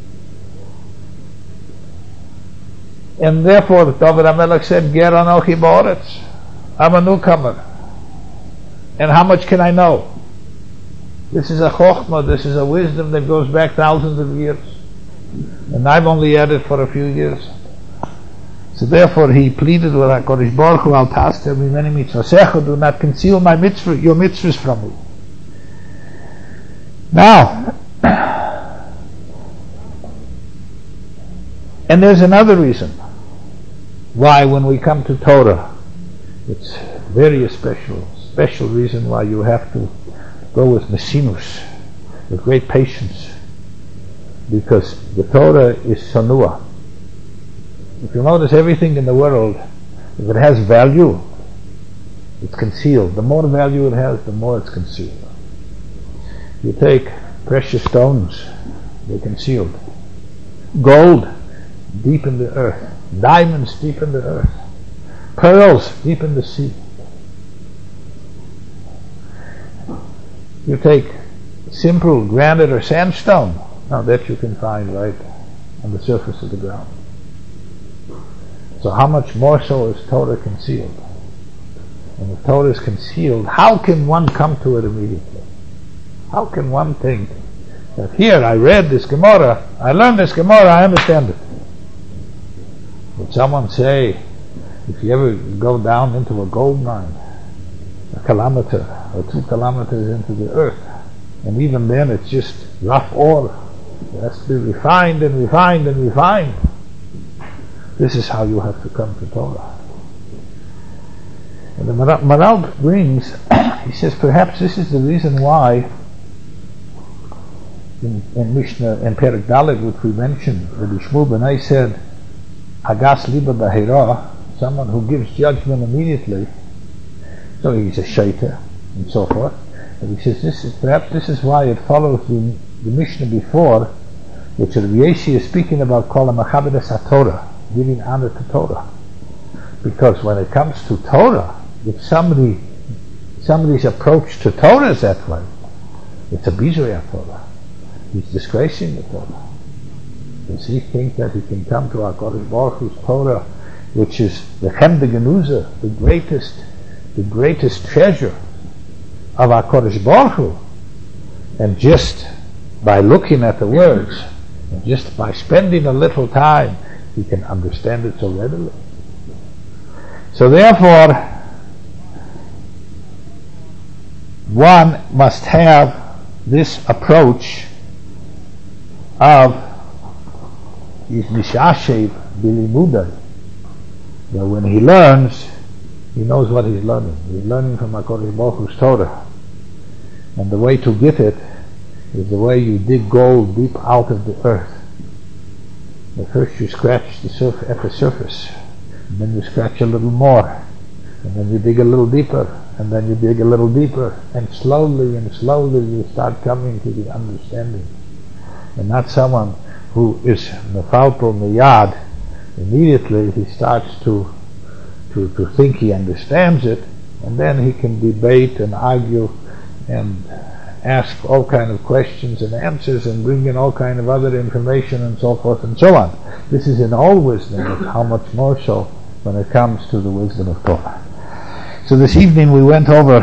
And therefore, David HaMelech said, ger anochi ba'oretz. I'm a newcomer. And how much can I know? This is a chokhmah, this is a wisdom that goes back thousands of years. And I've only had it for a few years. So therefore he pleaded with HaKadosh Baruch Hu, al taster mimeni mitzvosecha, do not conceal my mitzvah, your mitzvahs from me. Now, and there's another reason why when we come to Torah, it's very special reason why you have to go with mesinus, with great patience, because the Torah is sanua. If you notice, everything in the world, if it has value, it's concealed. The more value it has, the more it's concealed. You take precious stones, they're concealed. Gold, deep in the earth. Diamonds, deep in the earth. Pearls, deep in the sea. You take simple granite or sandstone, now that you can find right on the surface of the ground. So how much more so is Torah concealed? And if Torah is concealed, how can one come to it immediately? How can one think that here I read this Gemara, I learned this Gemara, I understand it? Would someone say, if you ever go down into a gold mine, a kilometer or 2 kilometers into the earth, and even then it's just rough ore, it has to be refined and refined and refined. This is how you have to come to Torah. And the Maharal brings, he says, perhaps this is the reason why in Mishnah, in Perek Dalet, which we mentioned, Rabbi Shmuel Benai said, Hagas liba bahira, someone who gives judgment immediately, so he's a shaiter, and so forth. And he says, perhaps this is why it follows the Mishnah before, which Rabbi Yeshi is speaking about, called a Machabedes HaTorah, giving honor to Torah. Because when it comes to Torah, if somebody's approach to Torah is that way, it's a bizarre Torah. He's disgracing the Torah. Does he think that he can come to HaKadosh Baruch Hu's Torah, which is the Chem de Genuza, the greatest treasure of HaKadosh Baruch Hu, and just by looking at the words, and just by spending a little time, he can understand it so readily. So therefore, one must have this approach of Yisnishashev Bilimudai, that when he learns, he knows what he's learning. He's learning from HaKadosh Baruch Hu's Torah. And the way to get it is the way you dig gold deep out of the earth. But first you scratch at the surface, and then you scratch a little more, and then you dig a little deeper, and then you dig a little deeper, and slowly you start coming to the understanding. And not someone who is mefalpel miyad, immediately he starts to think he understands it, and then he can debate and argue and ask all kind of questions and answers and bring in all kind of other information and so forth and so on. This is in all wisdom, but how much more so when it comes to the wisdom of Torah. So this evening we went over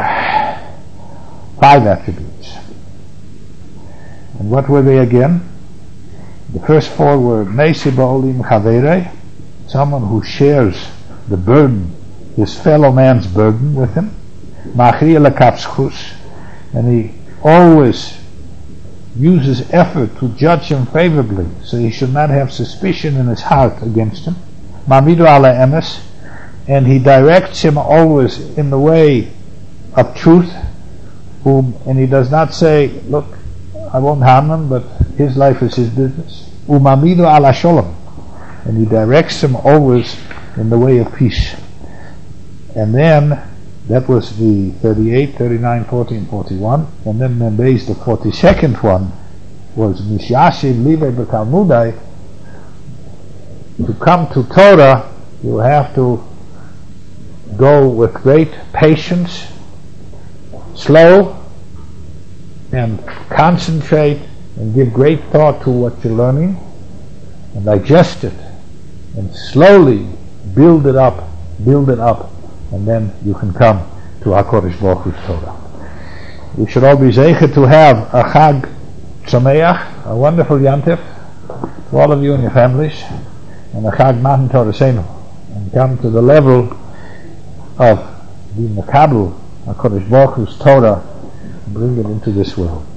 5 attributes. And what were they again? The first 4 were Meisi Ba'olim Chaverei, someone who shares the burden, his fellow man's burden with him. Machriya Lekavschus, and he always uses effort to judge him favorably, so he should not have suspicion in his heart against him. Mamidu ala emes, and he directs him always in the way of truth, and he does not say, look, I won't harm him, but his life is his business. Umamidu ala sholom, and he directs him always in the way of peace. And then that was the 38, 39, 40, and 41. And then Membez, the 42nd one, was Mishyashiv Livei B'Talmudai. To come to Torah, you have to go with great patience, slow, and concentrate, and give great thought to what you're learning, and digest it, and slowly build it up, and then you can come to HaKadosh Baruch Hu's Torah. We should all be zeicher to have a Chag Tzomeach, a wonderful Yantif, to all of you and your families, and a Chag Matan Torah Seinu, and come to the level of the Mekabel, HaKadosh Baruch Hu's Torah, and bring it into this world.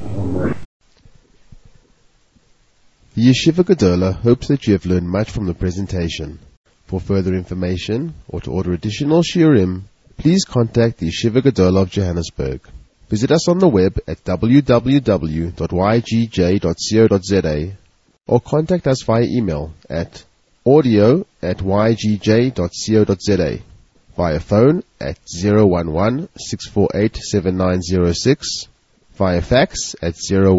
The Yeshiva Gedola hopes that you have learned much from the presentation. For further information, or to order additional shiurim, please contact the Yeshiva Gedola of Johannesburg. Visit us on the web at www.ygj.co.za, or contact us via email at audio@ygj.co.za, via phone at 011-648-7906, via fax at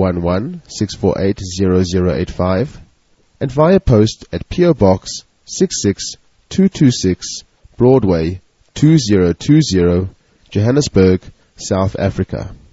011-648-0085, and via post at P.O. Box 66226, Broadway 2020, Johannesburg, South Africa.